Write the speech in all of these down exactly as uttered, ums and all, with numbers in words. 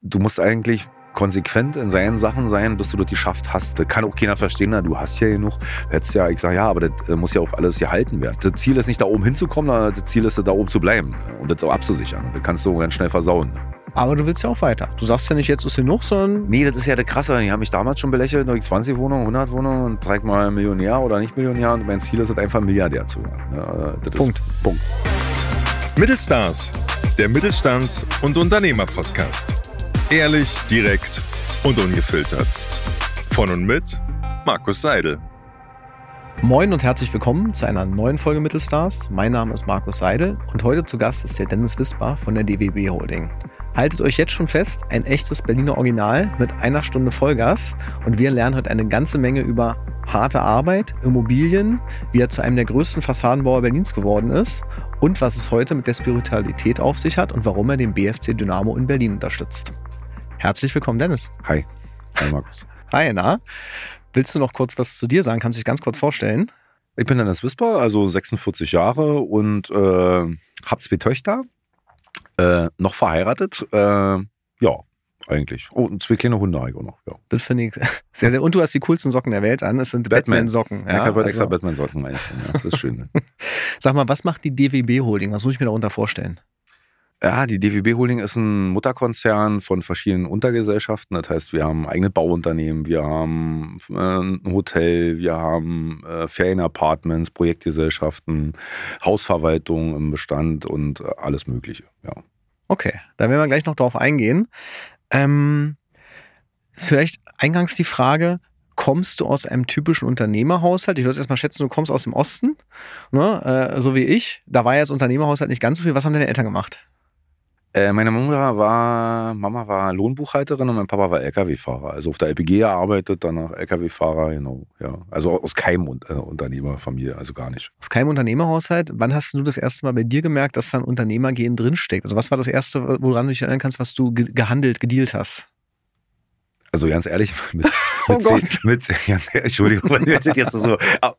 du musst eigentlich konsequent in seinen Sachen sein, bis du das geschafft hast. Das kann auch keiner verstehen, na, du hast ja genug. Jetzt ja, ich sage, ja, aber das muss ja auch alles gehalten werden. Das Ziel ist nicht, da oben hinzukommen, sondern das Ziel ist, da oben zu bleiben und das auch abzusichern. Und das kannst du ganz schnell versauen. Aber du willst ja auch weiter. Du sagst ja nicht, jetzt ist genug, sondern... Nee, das ist ja der Krasse. Die haben mich damals schon belächelt, durch zwanzig Wohnungen, hundert Wohnungen und zeig mal Millionär oder nicht Millionär. Und mein Ziel ist es einfach, Milliardär zu werden. Das Punkt. Ist Punkt. Mittelstars, der Mittelstands- und Unternehmer-Podcast. Ehrlich, direkt und ungefiltert. Von und mit Markus Seidel. Moin und herzlich willkommen zu einer neuen Folge Mittelstars. Mein Name ist Markus Seidel und heute zu Gast ist der Dennis Wisper von der D W B Holding. Haltet euch jetzt schon fest, ein echtes Berliner Original mit einer Stunde Vollgas und wir lernen heute eine ganze Menge über harte Arbeit, Immobilien, wie er zu einem der größten Fassadenbauer Berlins geworden ist und was es heute mit der Spiritualität auf sich hat und warum er den B F C Dynamo in Berlin unterstützt. Herzlich willkommen, Dennis. Hi. Hi, Markus. Hi, na? Willst du noch kurz was zu dir sagen? Kannst du dich ganz kurz vorstellen? Ich bin Dennis Wisper, also sechsundvierzig Jahre und äh, habe zwei Töchter, äh, noch verheiratet. Äh, ja, eigentlich. Oh, und zwei kleine Hunde habe ich auch noch. Ja. Das finde ich sehr, sehr. Und du hast die coolsten Socken der Welt an. Es sind Batman-Socken. Ja, ich habe heute extra Batman-Socken einzeln. Ja, das ist schön. Sag mal, was macht die D W B Holding? Was muss ich mir darunter vorstellen? Ja, die D W B Holding ist ein Mutterkonzern von verschiedenen Untergesellschaften. Das heißt, wir haben eigene Bauunternehmen, wir haben äh, ein Hotel, wir haben äh, Ferienapartments, Projektgesellschaften, Hausverwaltung im Bestand und äh, alles Mögliche. Ja. Okay, da werden wir gleich noch drauf eingehen. Ähm, vielleicht eingangs die Frage, kommst du aus einem typischen Unternehmerhaushalt? Ich würde erst mal schätzen, du kommst aus dem Osten, ne? äh, so wie ich. Da war ja das Unternehmerhaushalt nicht ganz so viel. Was haben deine Eltern gemacht? Äh, meine Mutter war, Mama war Lohnbuchhalterin und mein Papa war L K W-Fahrer. Also auf der L P G gearbeitet, danach L K W-Fahrer, genau. Ja. Also aus keinem äh, Unternehmerfamilie, also gar nicht. Aus keinem Unternehmerhaushalt? Wann hast du das erste Mal bei dir gemerkt, dass da ein Unternehmergehen drinsteckt? Also was war das Erste, woran du dich erinnern kannst, was du ge- gehandelt, gedealt hast? Also ganz ehrlich, mit, mit, oh zehn, mit ganz ehrlich, Entschuldigung, wenn ich jetzt so,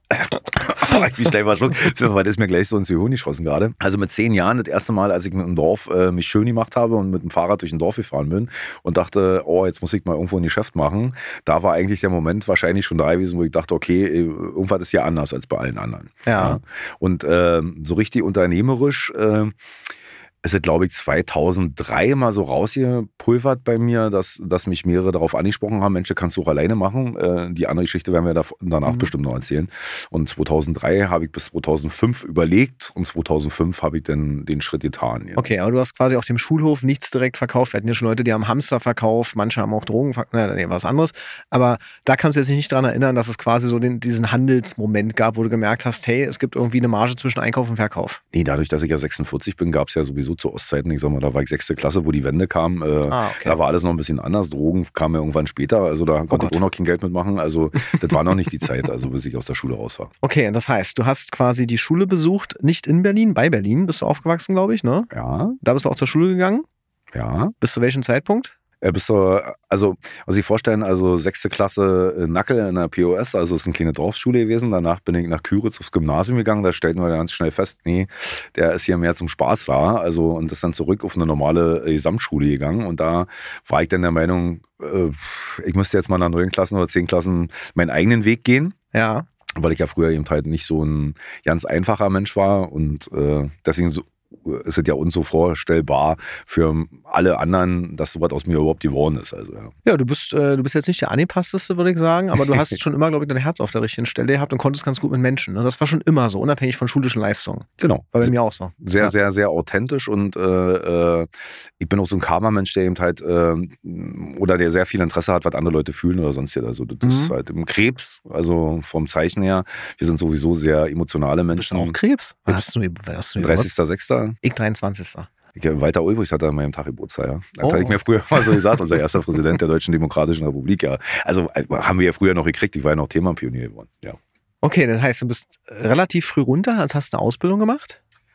ich bin schnell verschluckt, weil das ist mir gleich so ins Gehirn geschossen gerade. Also mit zehn Jahren, das erste Mal, als ich mit dem Dorf äh, mich schön gemacht habe und mit dem Fahrrad durch ein Dorf gefahren bin und dachte, oh, jetzt muss ich mal irgendwo ein Geschäft machen. Da war eigentlich der Moment wahrscheinlich schon da gewesen, wo ich dachte, okay, irgendwas ist ja anders als bei allen anderen. Ja. Ja. Und äh, so richtig unternehmerisch äh, ist es, glaube ich, zweitausenddrei mal so rausgepulvert bei mir, dass, dass mich mehrere darauf angesprochen haben, Mensch, kannst du auch alleine machen. Äh, die andere Geschichte werden wir da, danach mhm. bestimmt noch erzählen. Und zweitausenddrei habe ich bis zweitausendfünf überlegt und zweitausendfünf habe ich dann den Schritt getan. Ja. Okay, aber du hast quasi auf dem Schulhof nichts direkt verkauft. Wir hatten ja schon Leute, die haben Hamster verkauft, manche haben auch Drogen verkauft, nee, was anderes. Aber da kannst du jetzt nicht daran erinnern, dass es quasi so den, diesen Handelsmoment gab, wo du gemerkt hast, hey, es gibt irgendwie eine Marge zwischen Einkauf und Verkauf. Nee, dadurch, dass ich ja sechsundvierzig bin, gab es ja sowieso zu Ostzeiten, ich sag mal, da war ich sechste Klasse, wo die Wende kam, äh, ah, okay. Da war alles noch ein bisschen anders, Drogen kamen ja irgendwann später, also da konnte oh ich auch noch kein Geld mitmachen, also das war noch nicht die Zeit, also bis ich aus der Schule raus war. Okay, das heißt, du hast quasi die Schule besucht, nicht in Berlin, bei Berlin bist du aufgewachsen, glaube ich, ne? Ja. Da bist du auch zur Schule gegangen? Ja. Bis zu welchem Zeitpunkt? Äh, bist du, also, muss ich vorstellen, also sechste Klasse in Nackel in der P O S, also es ist eine kleine Dorfschule gewesen. Danach bin ich nach Küritz aufs Gymnasium gegangen. Da stellten wir ganz schnell fest, nee, der ist hier mehr zum Spaß da. Also, und ist dann zurück auf eine normale äh, Gesamtschule gegangen. Und da war ich dann der Meinung, äh, ich müsste jetzt mal nach neun Klassen oder zehn Klassen meinen eigenen Weg gehen. Ja. Weil ich ja früher eben halt nicht so ein ganz einfacher Mensch war und äh, deswegen so ist es ja uns so vorstellbar für alle anderen, dass sowas aus mir überhaupt geworden ist. Also, ja. ja, du bist, äh, du bist jetzt nicht der angepassteste, würde ich sagen, aber du hast schon immer, glaube ich, dein Herz auf der richtigen Stelle gehabt und konntest ganz gut mit Menschen. Ne? Das war schon immer so, unabhängig von schulischen Leistungen. Genau. War bei mir auch so. Sehr, ja. sehr, sehr authentisch und äh, ich bin auch so ein Karma-Mensch, der eben halt äh, oder der sehr viel Interesse hat, was andere Leute fühlen oder sonst ja. Also das mhm. ist halt im Krebs, also vom Zeichen her, wir sind sowieso sehr emotionale Menschen. Bist du auch Krebs? Was hast du, was hast du dreißigster sechster Ich dreiundzwanzigster Ich, Walter Ulbricht hatte an meinem Tag Geburtstag, ja. Das oh. hatte ich mir früher mal so gesagt, unser erster Präsident der Deutschen Demokratischen Republik, ja. Also haben wir ja früher noch gekriegt, ich war ja noch Themenpionier geworden, ja. Okay, das heißt, du bist relativ früh runter, als hast du eine Ausbildung gemacht?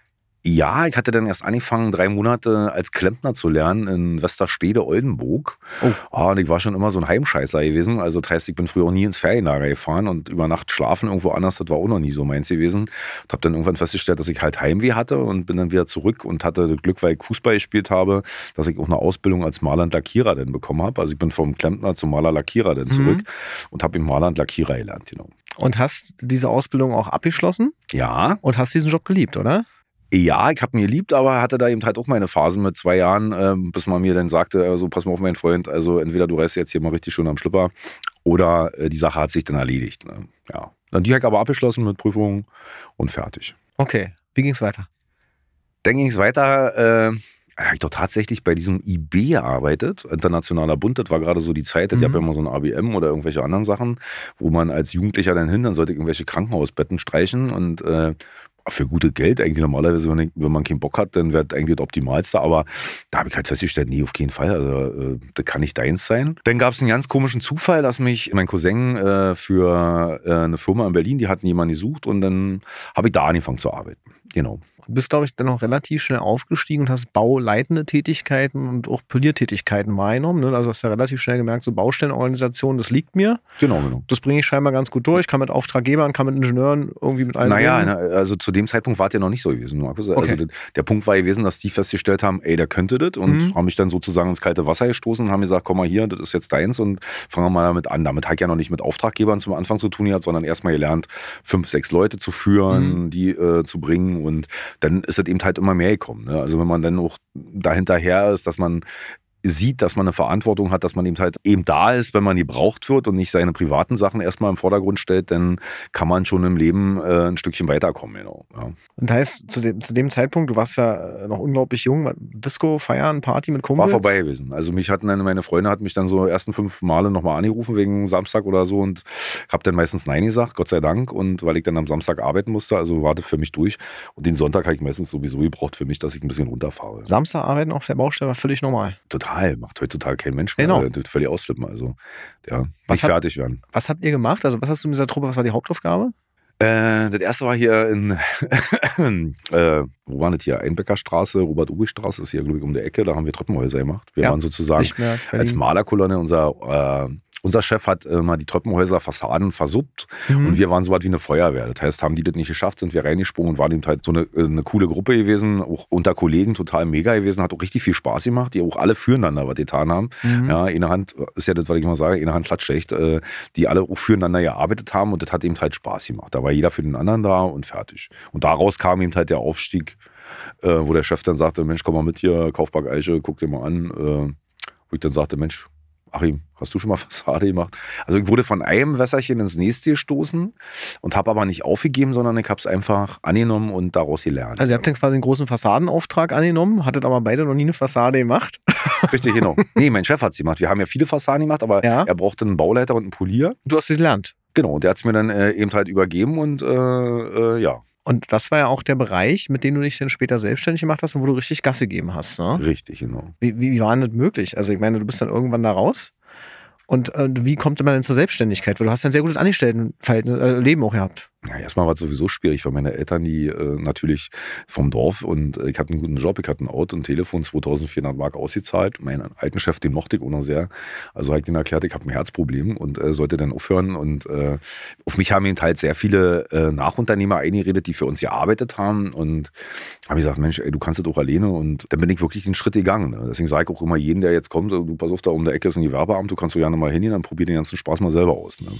Ja, ich hatte dann erst angefangen, drei Monate als Klempner zu lernen in Westerstede, Oldenburg. Oh. Ah, und ich war schon immer so ein Heimscheißer gewesen. Also das heißt, ich bin früher auch nie ins Ferienlager gefahren und über Nacht schlafen irgendwo anders, das war auch noch nie so meins gewesen. Und habe dann irgendwann festgestellt, dass ich halt Heimweh hatte und bin dann wieder zurück und hatte das Glück, weil ich Fußball gespielt habe, dass ich auch eine Ausbildung als Maler und Lackierer dann bekommen habe. Also ich bin vom Klempner zum Maler-Lackierer dann zurück mhm. und habe im Maler und Lackierer gelernt. Genau. Und hast diese Ausbildung auch abgeschlossen? Ja. Und hast diesen Job geliebt, oder? Ja, ich habe ihn geliebt, aber hatte da eben halt auch meine Phasen mit zwei Jahren, ähm, bis man mir dann sagte, also pass mal auf, mein Freund, also entweder du reißt jetzt hier mal richtig schön am Schlipper oder äh, die Sache hat sich dann erledigt. Ne? Ja. Dann die habe ich aber abgeschlossen mit Prüfungen und fertig. Okay, wie ging es weiter? Dann ging es weiter, äh, habe ich doch tatsächlich bei diesem I B gearbeitet, Internationaler Bund, das war gerade so die Zeit, mhm. ich habe ja immer so ein A B M oder irgendwelche anderen Sachen, wo man als Jugendlicher dann hin, dann sollte ich irgendwelche Krankenhausbetten streichen und äh, für gutes Geld eigentlich normalerweise, wenn, ich, wenn man keinen Bock hat, dann wäre das eigentlich das Optimalste, aber da habe ich halt festgestellt, nee, auf keinen Fall, also äh, das kann nicht deins sein. Dann gab es einen ganz komischen Zufall, dass mich mein Cousin äh, für äh, eine Firma in Berlin, die hatten jemanden gesucht und dann habe ich da angefangen zu arbeiten, genau. Du bist, glaube ich, dann auch relativ schnell aufgestiegen und hast bauleitende Tätigkeiten und auch Poliertätigkeiten wahrgenommen. Ne? Also hast du ja relativ schnell gemerkt, so Baustellenorganisation, das liegt mir. Genau, genau. Das bringe ich scheinbar ganz gut durch, kann mit Auftraggebern, kann mit Ingenieuren, irgendwie mit allen. Naja, na, also zu dem Zeitpunkt war es ja noch nicht so gewesen. Also okay. der, der Punkt war gewesen, dass die festgestellt haben, ey, der könnte das und mhm. haben mich dann sozusagen ins kalte Wasser gestoßen und haben gesagt, komm mal hier, das ist jetzt deins und fangen wir mal damit an. Damit habe ich ja noch nicht mit Auftraggebern zum Anfang zu tun gehabt, sondern erstmal gelernt, fünf, sechs Leute zu führen, mhm. die äh, zu bringen und dann ist das eben halt immer mehr gekommen. Ne? Also wenn man dann auch dahinterher ist, dass man sieht, dass man eine Verantwortung hat, dass man eben halt eben da ist, wenn man gebraucht wird und nicht seine privaten Sachen erstmal im Vordergrund stellt, dann kann man schon im Leben äh, ein Stückchen weiterkommen. Genau. Ja. Und heißt, zu dem, zu dem Zeitpunkt, du warst ja noch unglaublich jung, Disco, Feiern, Party mit Kumpels? War vorbei gewesen. Also mich hatten dann, meine Freunde hatten mich dann so ersten fünf Male nochmal angerufen wegen Samstag oder so und habe dann meistens Nein gesagt, Gott sei Dank, und weil ich dann am Samstag arbeiten musste, also war das für mich durch und den Sonntag habe ich meistens sowieso gebraucht für mich, dass ich ein bisschen runterfahre. Samstag arbeiten auf der Baustelle war völlig normal? Total. Macht heutzutage kein Mensch mehr. Genau. Also, das völlig ausflippen. Also, ja, was nicht hat, fertig werden. Was habt ihr gemacht? Also, was hast du mit dieser Truppe, was war die Hauptaufgabe? Äh, das erste war hier in, äh, wo war das hier? Einbeckerstraße, Robert-Ubich-Straße, ist hier, glaube ich, um die Ecke. Da haben wir Treppenhäuser gemacht. Wir ja, waren sozusagen als Malerkolonne unser. Äh, Unser Chef hat äh, mal die Treppenhäuser, Fassaden versuppt mhm. und wir waren so was wie eine Feuerwehr. Das heißt, haben die das nicht geschafft, sind wir reingesprungen und waren eben halt so eine, eine coole Gruppe gewesen, auch unter Kollegen total mega gewesen, hat auch richtig viel Spaß gemacht, die auch alle füreinander was getan haben. Mhm. Ja, eine Hand ist ja das, was ich immer sage, eine Hand klatschschlecht, äh, die alle auch füreinander gearbeitet haben und das hat eben halt Spaß gemacht. Da war jeder für den anderen da und fertig. Und daraus kam eben halt der Aufstieg, äh, wo der Chef dann sagte, Mensch, komm mal mit hier, Kaufpark Eiche, guck dir mal an. Äh, wo ich dann sagte, Mensch, Achim, hast du schon mal Fassade gemacht? Also ich wurde von einem Wässerchen ins nächste gestoßen und habe aber nicht aufgegeben, sondern ich habe es einfach angenommen und daraus gelernt. Also ihr habt dann quasi einen großen Fassadenauftrag angenommen, hattet aber beide noch nie eine Fassade gemacht? Richtig, genau. Nee, mein Chef hat es gemacht. Wir haben ja viele Fassaden gemacht, aber ja. er brauchte einen Bauleiter und einen Polier. Du hast sie gelernt? Genau, und der hat es mir dann äh, eben halt übergeben und äh, äh, ja. Und das war ja auch der Bereich, mit dem du dich dann später selbstständig gemacht hast und wo du richtig Gas gegeben hast. Ne? Richtig, genau. Wie, wie war denn das möglich? Also ich meine, du bist dann irgendwann da raus. Und äh, wie kommt man denn zur Selbstständigkeit? Weil du hast ja ein sehr gutes Angestelltenverhältnis, äh, Leben auch gehabt. Ja, erstmal war es sowieso schwierig, weil meine Eltern, die äh, natürlich vom Dorf und äh, ich hatte einen guten Job, ich hatte ein Auto, ein Telefon, zweitausendvierhundert Mark ausgezahlt. Meinen alten Chef, den mochte ich auch noch sehr. Also habe ich denen erklärt, ich habe ein Herzproblem und äh, sollte dann aufhören. Und äh, auf mich haben eben halt sehr viele äh, Nachunternehmer eingeredet, die für uns gearbeitet haben. Und habe gesagt, Mensch, ey, du kannst das auch alleine. Und dann bin ich wirklich den Schritt gegangen. Ne? Deswegen sage ich auch immer jeden, der jetzt kommt, du pass auf, da um der Ecke ist ein Gewerbeamt, du kannst so gerne mal hingehen, dann probier den ganzen Spaß mal selber aus. Ne?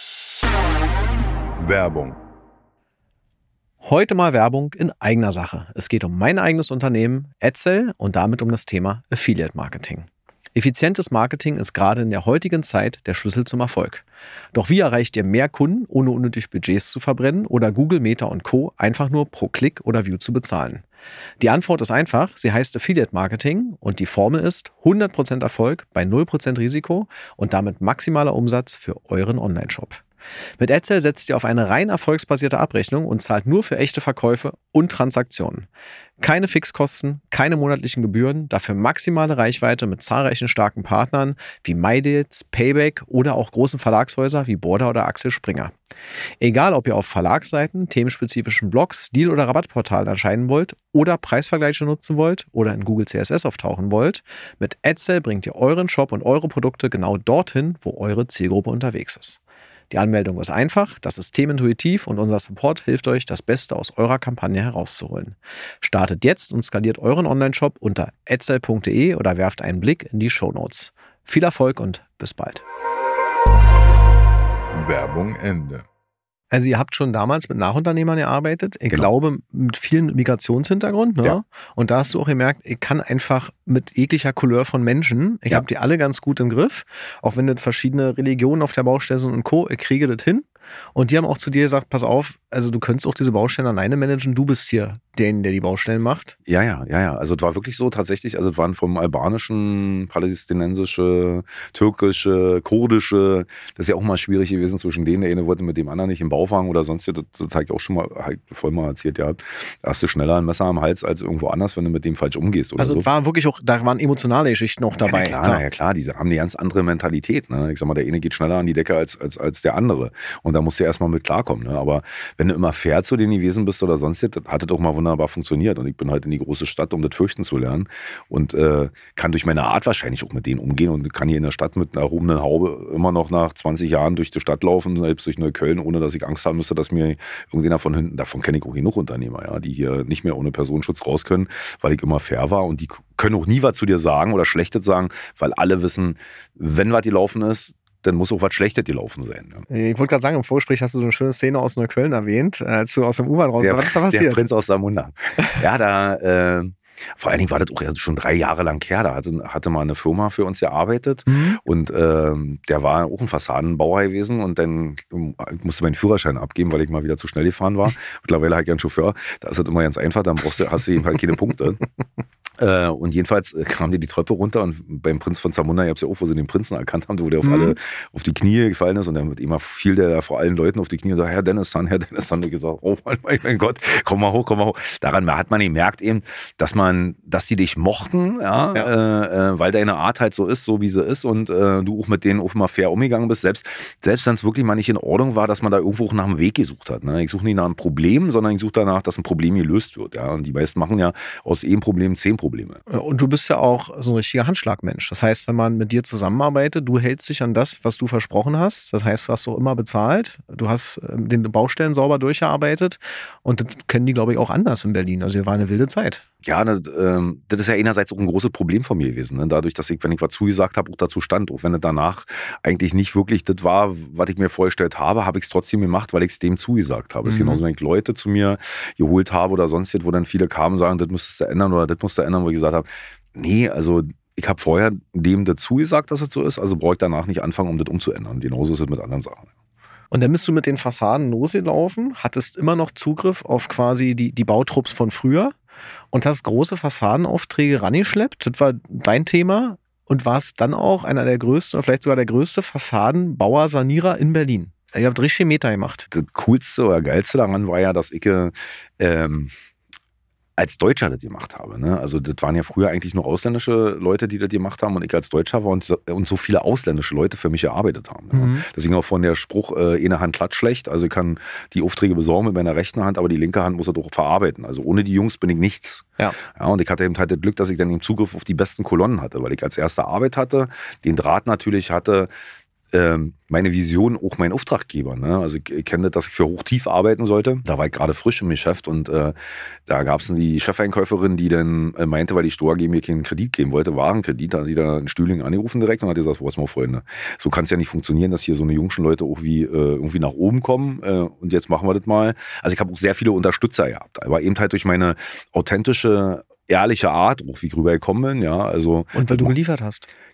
Werbung. Heute mal Werbung in eigener Sache. Es geht um mein eigenes Unternehmen, Edsel, und damit um das Thema Affiliate Marketing. Effizientes Marketing ist gerade in der heutigen Zeit der Schlüssel zum Erfolg. Doch wie erreicht ihr mehr Kunden, ohne unnötig Budgets zu verbrennen oder Google, Meta und Co. einfach nur pro Klick oder View zu bezahlen? Die Antwort ist einfach, sie heißt Affiliate Marketing und die Formel ist hundert Prozent Erfolg bei null Prozent Risiko und damit maximaler Umsatz für euren Online-Shop. Mit Edsel setzt ihr auf eine rein erfolgsbasierte Abrechnung und zahlt nur für echte Verkäufe und Transaktionen. Keine Fixkosten, keine monatlichen Gebühren, dafür maximale Reichweite mit zahlreichen starken Partnern wie MyDeals, Payback oder auch großen Verlagshäuser wie Border oder Axel Springer. Egal, ob ihr auf Verlagsseiten, themenspezifischen Blogs, Deal- oder Rabattportalen erscheinen wollt oder Preisvergleiche nutzen wollt oder in Google C S S auftauchen wollt, mit Edsel bringt ihr euren Shop und eure Produkte genau dorthin, wo eure Zielgruppe unterwegs ist. Die Anmeldung ist einfach, das System intuitiv und unser Support hilft euch, das Beste aus eurer Kampagne herauszuholen. Startet jetzt und skaliert euren Online-Shop unter edsel punkt de oder werft einen Blick in die Shownotes. Viel Erfolg und bis bald. Werbung Ende. Also ihr habt schon damals mit Nachunternehmern gearbeitet, ich Genau. glaube mit vielen Migrationshintergrund, ne? Ja. Und da hast du auch gemerkt, ich kann einfach mit jeglicher Couleur von Menschen, ich Ja. habe die alle ganz gut im Griff, auch wenn das verschiedene Religionen auf der Baustelle sind und Co., ich kriege das hin. Und die haben auch zu dir gesagt, pass auf, also du könntest auch diese Baustellen alleine managen, du bist hier derjenige, der die Baustellen macht. Ja, ja, ja, ja. Also es war wirklich so tatsächlich, also es waren vom albanischen, palästinensische, türkische, kurdische, das ist ja auch mal schwierig gewesen zwischen denen, der eine wollte mit dem anderen nicht im Bauwagen oder sonst, das, das habe ich auch schon mal halt voll mal erzählt, ja, da hast du schneller ein Messer am Hals als irgendwo anders, wenn du mit dem falsch umgehst oder Also so. es war wirklich auch, da waren emotionale Geschichten auch dabei. Ja, na klar, na ja klar, die haben eine ganz andere Mentalität. Ne? Ich sag mal, der eine geht schneller an die Decke als, als, als der andere. Und da musst du ja erstmal mit klarkommen. Ne? Aber wenn du immer fair zu denen gewesen bist oder sonst, das hat das auch mal wunderbar funktioniert. Und ich bin halt in die große Stadt, um das fürchten zu lernen. Und äh, kann durch meine Art wahrscheinlich auch mit denen umgehen. Und kann hier in der Stadt mit einer erhobenen Haube immer noch nach zwanzig Jahren durch die Stadt laufen, selbst durch Neukölln, ohne dass ich Angst haben müsste, dass mir irgendjemand von hinten, davon kenne ich auch genug Unternehmer, ja, die hier nicht mehr ohne Personenschutz raus können, weil ich immer fair war. Und die können auch nie was zu dir sagen oder Schlechtes sagen, weil alle wissen, wenn was gelaufen ist, dann muss auch was Schlechtes gelaufen sein. Ja. Ich wollte gerade sagen, im Vorgespräch hast du so eine schöne Szene aus Neukölln erwähnt, als du aus dem U-Bahn raus. Der, Was ist da der passiert? Prinz aus Samunda. Ja, da, äh, vor allen Dingen war das auch schon drei Jahre lang her. Da hatte, hatte mal eine Firma für uns gearbeitet Mhm. und äh, der war auch ein Fassadenbauer gewesen und dann ich musste meinen Führerschein abgeben, weil ich mal wieder zu schnell gefahren war. Mittlerweile habe ich ja einen Chauffeur. Da ist das immer ganz einfach, dann brauchst du, hast du jedenfalls keine Punkte. Äh, und jedenfalls kam die die Treppe runter und beim Prinz von Zamunda, ich hab's ja auch, wo sie den Prinzen erkannt haben, wo der auf Mhm. alle auf die Knie gefallen ist und dann wird immer fiel der vor allen Leuten auf die Knie und sagt, Herr Dennis-san, Herr Dennis-san, und ich gesagt, oh mein, mein Gott, komm mal hoch, komm mal hoch. Daran hat man gemerkt eben, dass man, dass die dich mochten, ja, Ja. Äh, äh, weil deine Art halt so ist, so wie sie ist und äh, du auch mit denen auch mal fair umgegangen bist, selbst, selbst wenn es wirklich mal nicht in Ordnung war, dass man da irgendwo auch nach einem Weg gesucht hat. Ne? Ich suche nicht nach einem Problem, sondern ich suche danach, dass ein Problem gelöst wird. Ja? Und die meisten machen ja aus einem Problem zehn Probleme. Und du bist ja auch so ein richtiger Handschlagmensch. Das heißt, wenn man mit dir zusammenarbeitet, du hältst dich an das, was du versprochen hast. Das heißt, du hast auch immer bezahlt. Du hast ähm, den Baustellen sauber durchgearbeitet. Und das kennen die, glaube ich, auch anders in Berlin. Also hier war eine wilde Zeit. Ja, das, ähm, das ist ja einerseits auch ein großes Problem von mir gewesen. Ne? Dadurch, dass ich, wenn ich was zugesagt habe, auch dazu stand. Auch wenn es danach eigentlich nicht wirklich das war, was ich mir vorgestellt habe, habe ich es trotzdem gemacht, weil ich es dem zugesagt habe. Es ist Mhm. genauso, wenn ich Leute zu mir geholt habe oder sonst was, wo dann viele kamen und sagen, das müsstest du ändern oder das musst du ändern, wo ich gesagt habe, nee, also ich habe vorher dem dazu gesagt, dass es so ist, also brauche ich danach nicht anfangen, um das umzuändern. Genauso ist es mit anderen Sachen. Und dann bist du mit den Fassaden losgelaufen, hattest immer noch Zugriff auf quasi die, die Bautrupps von früher und hast große Fassadenaufträge rangeschleppt. Das war dein Thema und warst dann auch einer der größten oder vielleicht sogar der größte Fassadenbauer, Sanierer in Berlin. Ihr habt richtig Meter gemacht. Das Coolste oder Geilste daran war ja, dass ich ähm, als Deutscher das gemacht habe. Ne? Also das waren ja früher eigentlich nur ausländische Leute, die das gemacht haben und ich als Deutscher war und so, und so viele ausländische Leute für mich gearbeitet haben. Ja? Mhm. Deswegen auch von der Spruch, äh, eine Hand klatscht schlecht. Also ich kann die Aufträge besorgen mit meiner rechten Hand, aber die linke Hand muss das auch verarbeiten. Also ohne die Jungs bin ich nichts. Ja. Ja, und ich hatte eben halt das Glück, dass ich dann eben Zugriff auf die besten Kolonnen hatte, weil ich als erste Arbeit hatte, den Draht natürlich hatte, meine Vision auch mein Auftraggeber. Ne? Also ich, ich kenne das, dass ich für Hochtief arbeiten sollte. Da war ich gerade frisch im Geschäft und äh, da gab es die Chefeinkäuferin, die dann äh, meinte, weil die Stora G mir keinen Kredit geben wollte, Warenkredit, da hat sie da in Stühling angerufen direkt und hat gesagt, was mal Freunde, so kann es ja nicht funktionieren, dass hier so eine jungen Leute auch wie, äh, irgendwie nach oben kommen äh, und jetzt machen wir das mal. Also ich habe auch sehr viele Unterstützer gehabt, aber eben halt durch meine authentische, ehrliche Art, auch wie ich rübergekommen bin, ja, also. Und weil du geliefert hast.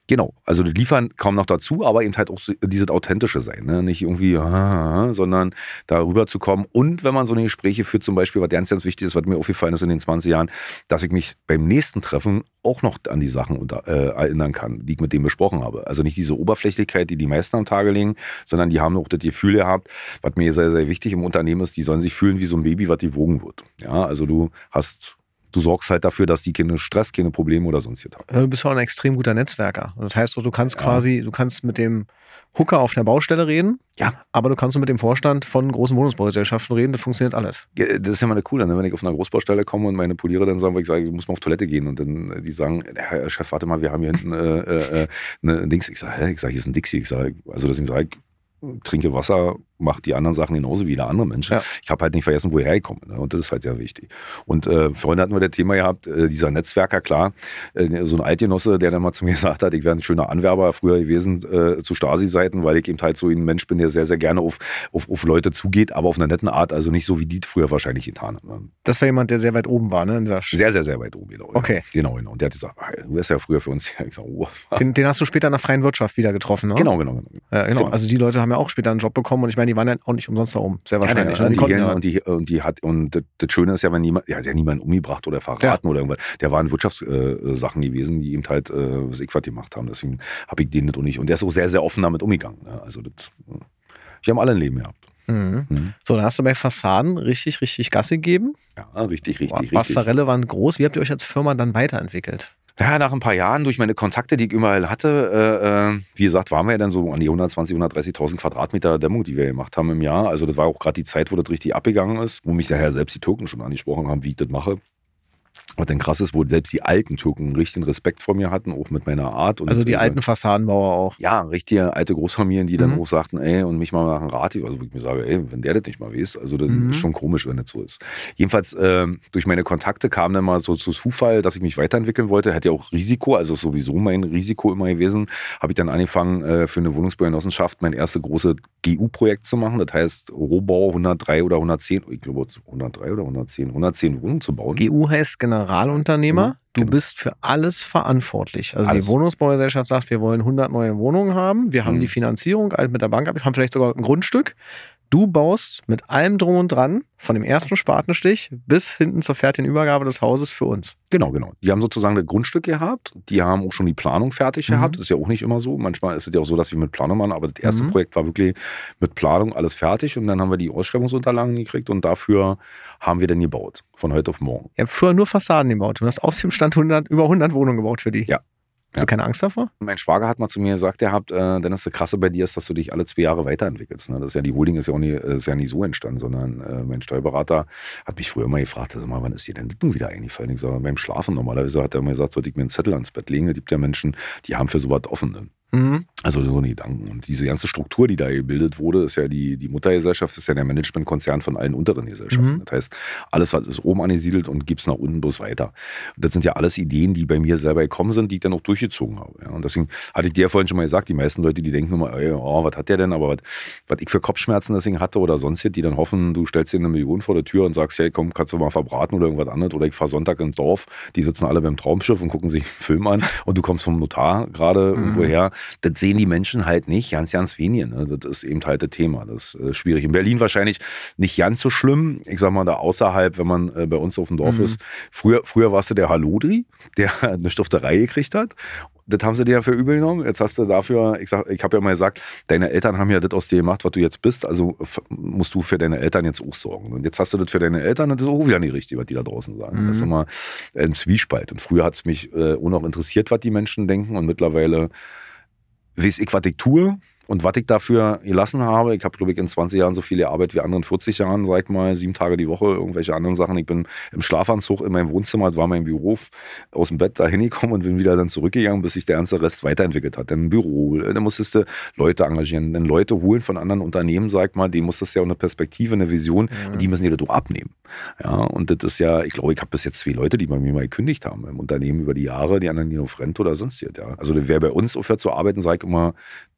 Genau, also die liefern kaum noch dazu, aber eben halt auch dieses authentische Sein, ne? Nicht irgendwie, ah, sondern darüber zu kommen. Und wenn man so eine Gespräche führt, zum Beispiel, was ganz, ganz wichtig ist, was mir aufgefallen ist in den zwanzig Jahren, dass ich mich beim nächsten Treffen auch noch an die Sachen unter, äh, erinnern kann, die ich mit dem besprochen habe. Also nicht diese Oberflächlichkeit, die die meisten am Tage legen, sondern die haben auch das Gefühl gehabt, was mir sehr, sehr wichtig im Unternehmen ist, die sollen sich fühlen wie so ein Baby, was gewogen wird. Ja, also du hast... Du sorgst halt dafür, dass die keine Stress, keine Probleme oder sonst haben. Du bist auch ein extrem guter Netzwerker. Das heißt, du kannst ja. quasi, du kannst mit dem Hooker auf der Baustelle reden, ja. aber du kannst mit dem Vorstand von großen Wohnungsbaugesellschaften reden, das funktioniert alles. Ja, das ist ja mal eine coole, ne? Wenn ich auf einer Großbaustelle komme und meine Poliere dann sagen, weil ich sage, ich muss mal auf Toilette gehen und dann die sagen, Herr Chef, warte mal, wir haben hier hinten äh, äh, eine Dings. Ich sage, hä? Ich sage, hier ist ein Dixie. Ich sage, also deswegen sage ich, trinke Wasser, mache die anderen Sachen genauso wie jeder andere Mensch. Ja. Ich habe halt nicht vergessen, woher ich komme. Ne? Und das ist halt sehr wichtig. Und äh, vorhin hatten wir das Thema gehabt, äh, dieser Netzwerker, klar, äh, so ein Altgenosse, der dann mal zu mir gesagt hat, ich wäre ein schöner Anwerber früher gewesen äh, zu Stasi-Seiten, weil ich eben halt so ein Mensch bin, der sehr, sehr gerne auf, auf, auf Leute zugeht, aber auf einer netten Art, also nicht so wie die früher wahrscheinlich getan haben. Ne? Das war jemand, der sehr weit oben war, ne? Sehr, sehr, sehr weit oben, genau. Okay. Genau, genau. Und der hat gesagt, du wärst ja früher für uns. Ich sag, oh. den, den hast du später in der freien Wirtschaft wieder getroffen, ne? Genau, genau, genau. Ja, genau. genau. Also die Leute haben ja auch später einen Job bekommen und ich meine, die waren ja auch nicht umsonst da oben, sehr wahrscheinlich. Ja, und, die die die, ja und, die, und die hat, und das, das Schöne ist ja, wenn niemand, ja, der hat niemanden umgebracht oder verraten ja. oder irgendwas. Der waren Wirtschaftssachen äh, gewesen, die eben halt, äh, was ich was gemacht haben. Deswegen habe ich den nicht und nicht. Und der ist auch sehr, sehr offen damit umgegangen. Ne? Also das, wir haben alle ein Leben gehabt. Mhm. Mhm. So, dann hast du bei Fassaden richtig, richtig Gas gegeben. Ja, richtig, richtig, war, richtig. Warst da relevant groß. Wie habt ihr euch als Firma dann weiterentwickelt? Ja, nach ein paar Jahren durch meine Kontakte, die ich überall hatte, äh, wie gesagt, waren wir ja dann so an die hundertzwanzig, hundertdreißigtausend Quadratmeter Dämmung, die wir gemacht haben im Jahr. Also das war auch gerade die Zeit, wo das richtig abgegangen ist, wo mich daher selbst die Türken schon angesprochen haben, wie ich das mache. Was dann krass ist, wo selbst die alten Türken einen richtigen Respekt vor mir hatten, auch mit meiner Art. Und also die alten Fassadenbauer auch? Ja, richtige alte Großfamilien, die dann mhm. auch sagten, ey, und mich mal nach einem Rat, also wo ich mir sage, ey, wenn der das nicht mal weiß, also das mhm. ist schon komisch, wenn das so ist. Jedenfalls, äh, durch meine Kontakte kam dann mal so zu Zufall, dass ich mich weiterentwickeln wollte, hatte ja auch Risiko, also ist sowieso mein Risiko immer gewesen, habe ich dann angefangen, äh, für eine Wohnungsbaugenossenschaft mein erstes großes G U-Projekt zu machen, das heißt Rohbau hundertdrei oder hundertzehn, ich glaube hundertdrei oder hundertzehn, hundertzehn Wohnungen zu bauen. G U heißt Generalunternehmer. Du genau. bist für alles verantwortlich. Also alles. Die Wohnungsbaugesellschaft sagt, wir wollen hundert neue Wohnungen haben. Wir haben mhm. die Finanzierung alt mit der Bank ab, haben vielleicht sogar ein Grundstück. Du baust mit allem drum und dran, von dem ersten Spatenstich bis hinten zur fertigen Übergabe des Hauses für uns. Genau, genau. Die haben sozusagen das Grundstück gehabt. Die haben auch schon die Planung fertig mhm. gehabt. Das ist ja auch nicht immer so. Manchmal ist es ja auch so, dass wir mit Planung machen. Aber das erste mhm. Projekt war wirklich mit Planung alles fertig. Und dann haben wir die Ausschreibungsunterlagen gekriegt. Und dafür haben wir dann gebaut. Von heute auf morgen. Ihr habt früher nur Fassaden gebaut. Du hast aus dem Stand hundert, über hundert Wohnungen gebaut für die. Ja. Hast du keine Angst davor? Mein Schwager hat mal zu mir gesagt, der hat, äh, denn das Krasse bei dir ist, dass du dich alle zwei Jahre weiterentwickelst. Ne? Das ist ja, die Holding ist ja, auch nie, ist ja nie so entstanden, sondern äh, mein Steuerberater hat mich früher mal gefragt, also mal, wann ist dir denn das wieder eingefallen? Ich sage, beim Schlafen normalerweise hat er mir gesagt, sollte ich mir einen Zettel ans Bett legen. Es gibt ja Menschen, die haben für sowas offen. Ne? Mhm. Also so eine Gedanken. Und diese ganze Struktur, die da gebildet wurde, ist ja die, die Muttergesellschaft, ist ja der Managementkonzern von allen unteren Gesellschaften. Mhm. Das heißt, alles was ist oben angesiedelt und gibt es nach unten bloß weiter. Und das sind ja alles Ideen, die bei mir selber gekommen sind, die ich dann auch durchgezogen habe. Ja. Und deswegen hatte ich dir vorhin schon mal gesagt, die meisten Leute, die denken immer, ey, oh, was hat der denn? Aber was, was ich für Kopfschmerzen deswegen hatte oder sonst, die dann hoffen, du stellst dir eine Million vor der Tür und sagst, hey, komm, kannst du mal verbraten oder irgendwas anderes. Oder ich fahre Sonntag ins Dorf, die sitzen alle beim Traumschiff und gucken sich einen Film an und du kommst vom Notar gerade mhm. irgendwo her. Das sehen die Menschen halt nicht, ganz, ganz wenige. Ne? Das ist eben halt das Thema. Das ist äh, schwierig. In Berlin wahrscheinlich nicht ganz so schlimm. Ich sag mal, da außerhalb, wenn man äh, bei uns auf dem Dorf mhm. ist. Früher, früher warst du der Hallodri, der eine Stifterei gekriegt hat. Das haben sie dir ja für übel genommen. Jetzt hast du dafür, ich sag, ich habe ja mal gesagt, deine Eltern haben ja das aus dir gemacht, was du jetzt bist. Also musst du für deine Eltern jetzt auch sorgen. Und jetzt hast du das für deine Eltern und das ist auch wieder nicht richtig, was die da draußen sagen. Mhm. Das ist immer ein Zwiespalt. Und früher hat es mich äh, auch noch interessiert, was die Menschen denken. Und mittlerweile weiß ich, was ich tue und was ich dafür gelassen habe. Ich habe, glaube ich, in zwanzig Jahren so viel Arbeit wie andere in vierzig Jahren, sag ich mal, sieben Tage die Woche, irgendwelche anderen Sachen. Ich bin im Schlafanzug in meinem Wohnzimmer, das war mein Büro, aus dem Bett da hingekommen und bin wieder dann zurückgegangen, bis sich der ganze Rest weiterentwickelt hat. Dann ein Büro, dann musstest du Leute engagieren, dann Leute holen von anderen Unternehmen, sag ich mal, denen musstest du ja auch eine Perspektive, eine Vision, ja. die müssen dir das auch abnehmen. Ja, und das ist ja, ich glaube, ich habe bis jetzt zwei Leute, die bei mir mal gekündigt haben im Unternehmen über die Jahre, die anderen, die auf Rente oder sonst was. Ja. Also wer bei uns aufhört zu arbeiten, sag ich immer,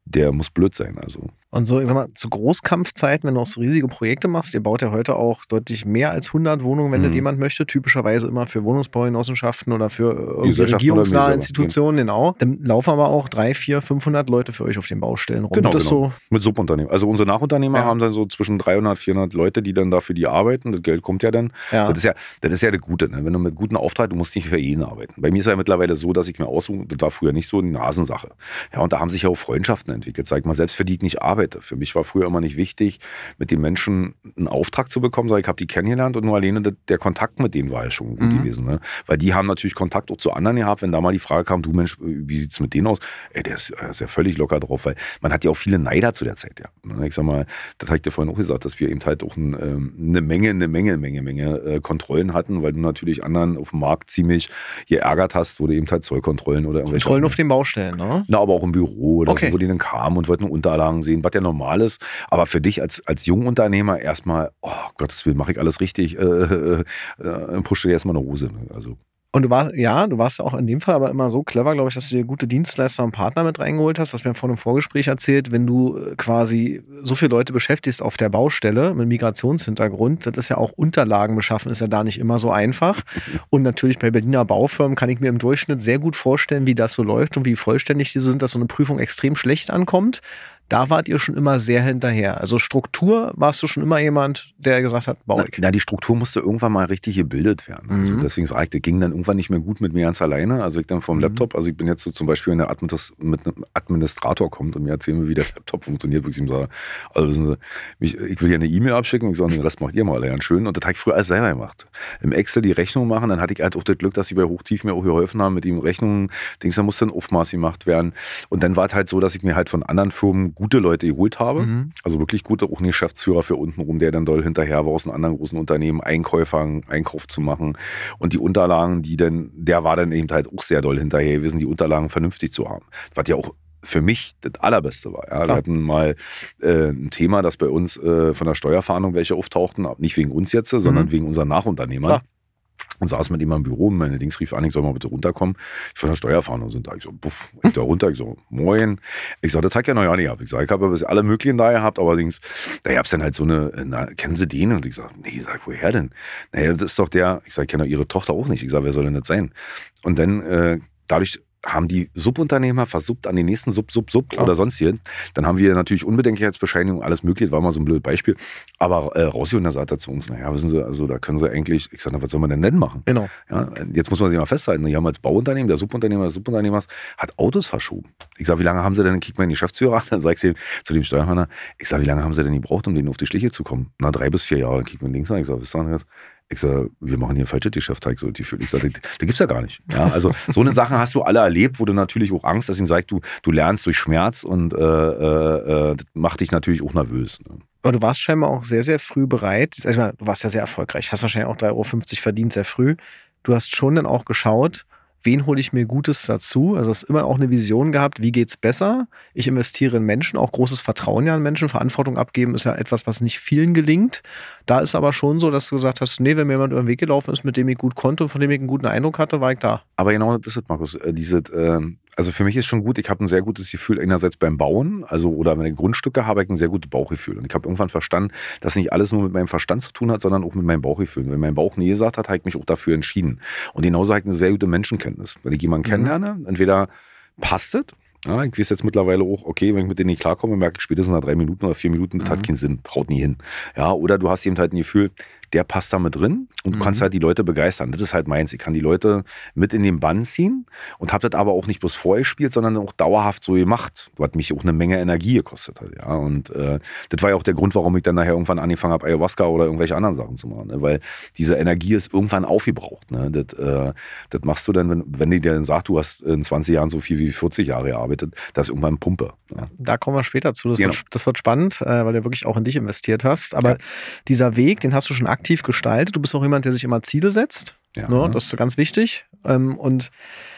der muss blöd sein. Also. Und so, ich sag mal, zu Großkampfzeiten, wenn du auch so riesige Projekte machst, ihr baut ja heute auch deutlich mehr als hundert Wohnungen, wenn mhm. das jemand möchte, typischerweise immer für Wohnungsbaugenossenschaften oder für irgendwie regierungsnahe Institutionen, genau. Dann laufen aber auch drei, vier, fünfhundert Leute für euch auf den Baustellen rum. Genau, das genau. So mit Subunternehmen. Also unsere Nachunternehmer ja. haben dann so zwischen dreihundert, vierhundert Leute, die dann dafür die arbeiten. Das Geld kommt ja dann. Ja. Also das ist ja, das ist ja das Gute, ne? Wenn du mit guten Auftrag, du musst nicht für jeden arbeiten. Bei mir ist ja mittlerweile so, dass ich mir aussuche, das war früher nicht so eine Nasensache. Ja, und da haben sich ja auch Freundschaften entwickelt. Sag ich mal, selbst für die ich nicht arbeite. Für mich war früher immer nicht wichtig, mit den Menschen einen Auftrag zu bekommen, sondern ich habe die kennengelernt und nur alleine der Kontakt mit denen war ja schon gut mhm. gewesen. Ne? Weil die haben natürlich Kontakt auch zu anderen gehabt, wenn da mal die Frage kam, du Mensch, wie sieht's mit denen aus? Ey, der ist, ist ja völlig locker drauf, weil man hat ja auch viele Neider zu der Zeit. Ja. Ich sag mal, das habe ich dir vorhin auch gesagt, dass wir eben halt auch ein, eine Menge, eine Menge, Menge, Menge äh, Kontrollen hatten, weil du natürlich anderen auf dem Markt ziemlich geärgert hast, wo du eben halt Zollkontrollen oder irgendwelche... Kontrollen auf den Baustellen, ne? Na, aber auch im Büro oder okay. so, wo die dann kamen und wollten Unterlagen sehen, was ja normal ist. Aber für dich als, als Jungunternehmer erstmal, oh Gottes Willen, mache ich alles richtig, äh, äh, äh, pushe dir erstmal eine Hose. Also. Und du warst, ja, du warst auch in dem Fall aber immer so clever, glaube ich, dass du dir gute Dienstleister und Partner mit reingeholt hast. Das hast mir vor einem Vorgespräch erzählt, wenn du quasi so viele Leute beschäftigst auf der Baustelle mit Migrationshintergrund, das ist ja auch Unterlagen beschaffen, ist ja da nicht immer so einfach. Und natürlich bei Berliner Baufirmen kann ich mir im Durchschnitt sehr gut vorstellen, wie das so läuft und wie vollständig die sind, dass so eine Prüfung extrem schlecht ankommt. Da wart ihr schon immer sehr hinterher. Also Struktur warst du schon immer jemand, der gesagt hat, bau ich. Na, die Struktur musste irgendwann mal richtig gebildet werden. Also mhm. deswegen sage ich, das ging dann irgendwann nicht mehr gut mit mir ganz alleine. Also ich dann vom mhm. Laptop, also ich bin jetzt so zum Beispiel, wenn der Administ- mit einem Administrator kommt und mir erzählen will, wie der Laptop funktioniert, wo ich ihm sage, also wissen Sie, mich, ich will ja eine E-Mail abschicken, ich sage, den Rest macht ihr mal, ja, schön. Und das habe ich früher alles selber gemacht. Im Excel die Rechnung machen, dann hatte ich halt auch das Glück, dass sie bei Hochtief mir auch geholfen haben mit den Rechnungen. Dings, da musste ein Aufmaß gemacht werden. Und dann war es halt so, dass ich mir halt von anderen Firmen gute Leute geholt habe. Mhm. Also wirklich gute, auch ein Geschäftsführer für untenrum, der dann doll hinterher war, aus einem anderen großen Unternehmen Einkäufer, Einkauf zu machen. Und die Unterlagen, die dann, der war dann eben halt auch sehr doll hinterher gewesen, die Unterlagen vernünftig zu haben. Was ja auch für mich das Allerbeste war. Ja. Wir hatten mal äh, ein Thema, das bei uns äh, von der Steuerfahndung welche auftauchten, nicht wegen uns jetzt, sondern mhm. wegen unseren Nachunternehmern. Klar. Und saß mit ihm im Büro und meine Dings rief an, ich soll mal bitte runterkommen. Ich von der Steuerfahndung sind da. Ich so, puff, ich da runter. Ich so, moin. Ich so, das hat ja noch ja nicht gehabt. Ich sag, ich habe ja alle möglichen da gehabt, aber allerdings, da gab's dann halt so eine, na, kennen Sie den? Und ich sag, nee, ich sag, woher denn? Naja, das ist doch der, ich sag, ich kenne doch Ihre Tochter auch nicht. Ich sag, wer soll denn das sein? Und dann, äh, dadurch, haben die Subunternehmer versuppt an den nächsten Sub, Sub, Sub Klar. oder sonst hier. Dann haben wir natürlich Unbedenklichkeitsbescheinigung, alles mögliche, war mal so ein blödes Beispiel. Aber äh, rausgeholt, da sagt er zu uns, naja, wissen Sie, also da können Sie eigentlich, ich sage, na, was soll man denn denn machen? Genau. Ja, jetzt muss man sich mal festhalten, die haben als Bauunternehmen, der Subunternehmer des Subunternehmers hat Autos verschoben. Ich sage, wie lange haben Sie denn, dann kickt mein Geschäftsführer an, dann sage ich zu dem Steuerfahnder, ich sage, wie lange haben Sie denn gebraucht, um denen auf die Schliche zu kommen? Na, drei bis vier Jahre, dann kickt mein Dings an, ich sage, was sagen Sie jetzt? Ich sage, wir machen hier ein falsches Geschäft. Ich sage, ich sag, da gibt's ja gar nicht. Ja, also so eine Sache hast du alle erlebt, wo du natürlich auch Angst, deswegen sag ich, du, du lernst durch Schmerz und äh, äh, das macht dich natürlich auch nervös. Ne? Aber du warst scheinbar auch sehr, sehr früh bereit. Sag ich mal, du warst ja sehr erfolgreich, hast wahrscheinlich auch drei Euro fünfzig verdient, sehr früh. Du hast schon dann auch geschaut, wen hole ich mir Gutes dazu? Also hast immer auch eine Vision gehabt, wie geht's besser? Ich investiere in Menschen, auch großes Vertrauen ja an Menschen. Verantwortung abgeben ist ja etwas, was nicht vielen gelingt. Da ist aber schon so, dass du gesagt hast, nee, wenn mir jemand über den Weg gelaufen ist, mit dem ich gut konnte und von dem ich einen guten Eindruck hatte, war ich da. Aber genau das ist es, Markus. Diese, äh, also für mich ist schon gut, ich habe ein sehr gutes Gefühl einerseits beim Bauen, also oder wenn ich Grundstücke habe, ich ein sehr gutes Bauchgefühl. Und ich habe irgendwann verstanden, dass nicht alles nur mit meinem Verstand zu tun hat, sondern auch mit meinem Bauchgefühl. Und wenn mein Bauch nie gesagt hat, habe ich mich auch dafür entschieden. Und genauso habe ich eine sehr gute Menschenkenntnis. Wenn ich jemanden mhm. kennenlerne, entweder passt es, ja, ich weiß jetzt mittlerweile auch, okay, wenn ich mit denen nicht klarkomme, merke ich spätestens nach drei Minuten oder vier Minuten, das mhm. hat keinen Sinn, haut nie hin. Ja, oder du hast eben halt ein Gefühl, der passt da mit drin und du mhm. kannst halt die Leute begeistern. Das ist halt meins. Ich kann die Leute mit in den Bann ziehen und habe das aber auch nicht bloß vorgespielt, sondern auch dauerhaft so gemacht, was mich auch eine Menge Energie gekostet hat. Ja, und äh, das war ja auch der Grund, warum ich dann nachher irgendwann angefangen habe, Ayahuasca oder irgendwelche anderen Sachen zu machen. Ne? Weil diese Energie ist irgendwann aufgebraucht. Ne? Das, äh, das machst du dann, wenn, wenn die dir dann sagt, du hast in zwanzig Jahren so viel wie vierzig Jahre gearbeitet, das ist irgendwann Pumpe. Ja. Da kommen wir später zu. Das, genau. wird, das wird spannend, äh, weil du wirklich auch in dich investiert hast. Aber ja. dieser Weg, den hast du schon aktiv gestaltet. Du bist auch jemand, der sich immer Ziele setzt. Ja. Ne? Das ist ganz wichtig. Und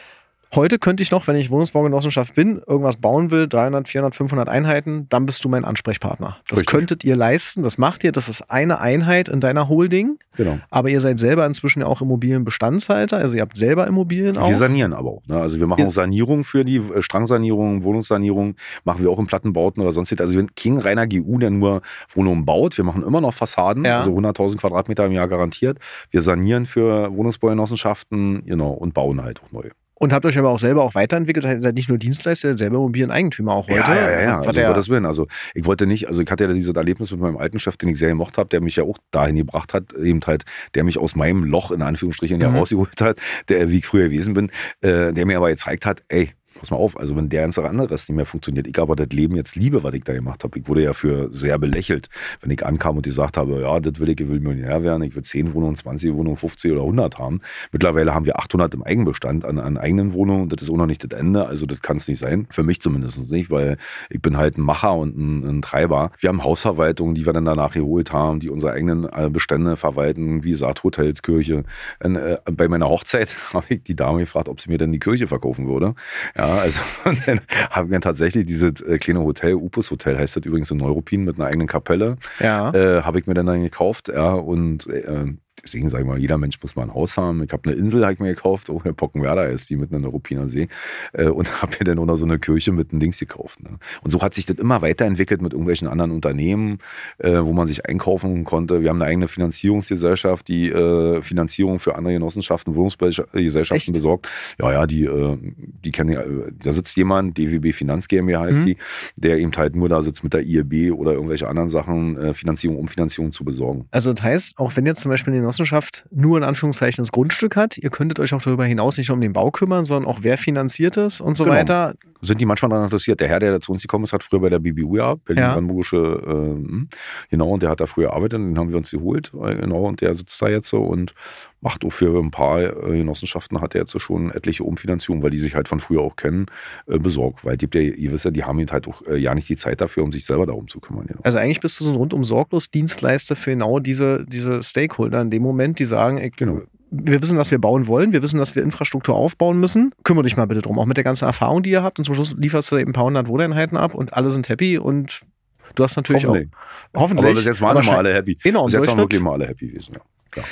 Heute könnte ich noch, wenn ich Wohnungsbaugenossenschaft bin, irgendwas bauen will, dreihundert, vierhundert, fünfhundert Einheiten, dann bist du mein Ansprechpartner. Das Richtig. könntet ihr leisten, das macht ihr, das ist eine Einheit in deiner Holding. Genau. Aber ihr seid selber inzwischen ja auch Immobilienbestandshalter, also ihr habt selber Immobilien auch. Wir sanieren aber auch. Ne? Also wir machen Ja. auch Sanierung für die äh, Strangsanierung, Wohnungssanierung, machen wir auch in Plattenbauten oder sonst. Also wir sind kein reiner G U, der nur Wohnungen baut. Wir machen immer noch Fassaden, Ja. also hunderttausend Quadratmeter im Jahr garantiert. Wir sanieren für Wohnungsbaugenossenschaften, genau, und bauen halt auch neu. Und habt euch aber auch selber auch weiterentwickelt, ihr seid nicht nur Dienstleister, ihr seid selber Immobilieneigentümer auch heute. Ja, ja, ja, ja. Was Also, der- um Gottes Willen. Also ich wollte nicht, also ich hatte ja dieses Erlebnis mit meinem alten Chef, den ich sehr gemocht habe, der mich ja auch dahin gebracht hat, eben halt, der mich aus meinem Loch in Anführungsstrichen ja Mhm. rausgeholt hat, der, wie ich früher gewesen bin, äh, der mir aber gezeigt hat, ey, pass mal auf, also wenn der ganze andere Rest nicht mehr funktioniert, ich aber das Leben jetzt liebe, was ich da gemacht habe. Ich wurde ja für sehr belächelt, wenn ich ankam und gesagt habe, ja, das will ich, ich will Millionär werden, ich will zehn Wohnungen, zwanzig Wohnungen, fünfzig oder hundert haben. Mittlerweile haben wir achthundert im Eigenbestand an, an eigenen Wohnungen, das ist auch noch nicht das Ende, also das kann es nicht sein, für mich zumindest nicht, weil ich bin halt ein Macher und ein, ein Treiber. Wir haben Hausverwaltungen, die wir dann danach geholt haben, die unsere eigenen äh, Bestände verwalten, wie gesagt, Hotels, Kirche. Und, äh, bei meiner Hochzeit habe ich die Dame gefragt, ob sie mir denn die Kirche verkaufen würde. Ja, also und dann haben wir tatsächlich dieses äh, kleine Hotel, Upus Hotel heißt das übrigens in Neuruppin mit einer eigenen Kapelle, Ja. äh, habe ich mir dann, dann gekauft, ja, und äh, deswegen sage ich mal, jeder Mensch muss mal ein Haus haben. Ich habe eine Insel, habe ich mir gekauft, auch in Pockenwerda ist die mitten in der Ruppiner See, äh, und habe mir dann auch noch so eine Kirche mit einem Dings gekauft. Ne? Und so hat sich das immer weiterentwickelt mit irgendwelchen anderen Unternehmen, äh, wo man sich einkaufen konnte. Wir haben eine eigene Finanzierungsgesellschaft, die äh, Finanzierung für andere Genossenschaften, Wohnungsgesellschaften Echt? besorgt. Ja, ja, die, äh, die kennen ja, äh, da sitzt jemand, D W B Finanz GmbH heißt Mhm. die, der eben halt nur da sitzt mit der I R B oder irgendwelche anderen Sachen, äh, Finanzierung, Umfinanzierung zu besorgen. Also das heißt, auch wenn jetzt zum Beispiel eine Genossenschaft nur in Anführungszeichen das Grundstück hat, ihr könntet euch auch darüber hinaus nicht nur um den Bau kümmern, sondern auch wer finanziert es und so Genau. weiter. Sind die manchmal daran interessiert? Der Herr, der da zu uns gekommen ist, hat früher bei der B B U gearbeitet, Berlin-Brandenburgische, äh, genau, und der hat da früher gearbeitet, den haben wir uns geholt, äh, genau, und der sitzt da jetzt so und macht auch für ein paar äh, Genossenschaften, hat er jetzt so schon etliche Umfinanzierungen, weil die sich halt von früher auch kennen, äh, besorgt. Weil es gibt ja, ihr wisst ja, die haben eben halt auch äh, ja nicht die Zeit dafür, um sich selber darum zu kümmern. Genau. Also eigentlich bist du so ein rundum sorglos Dienstleister für genau diese, diese Stakeholder in dem Moment, die sagen, ey, Genau. wir wissen, was wir bauen wollen, wir wissen, dass wir Infrastruktur aufbauen müssen. Kümmere dich mal bitte drum, auch mit der ganzen Erfahrung, die ihr habt. Und zum Schluss lieferst du eben ein paar hundert Wohneinheiten ab und alle sind happy und du hast natürlich Hoffentlich. auch... Hoffentlich. Aber bis jetzt waren aber immer alle happy. Genau, im bis jetzt waren Durchschnitt. wirklich immer alle happy gewesen, ja. Klar.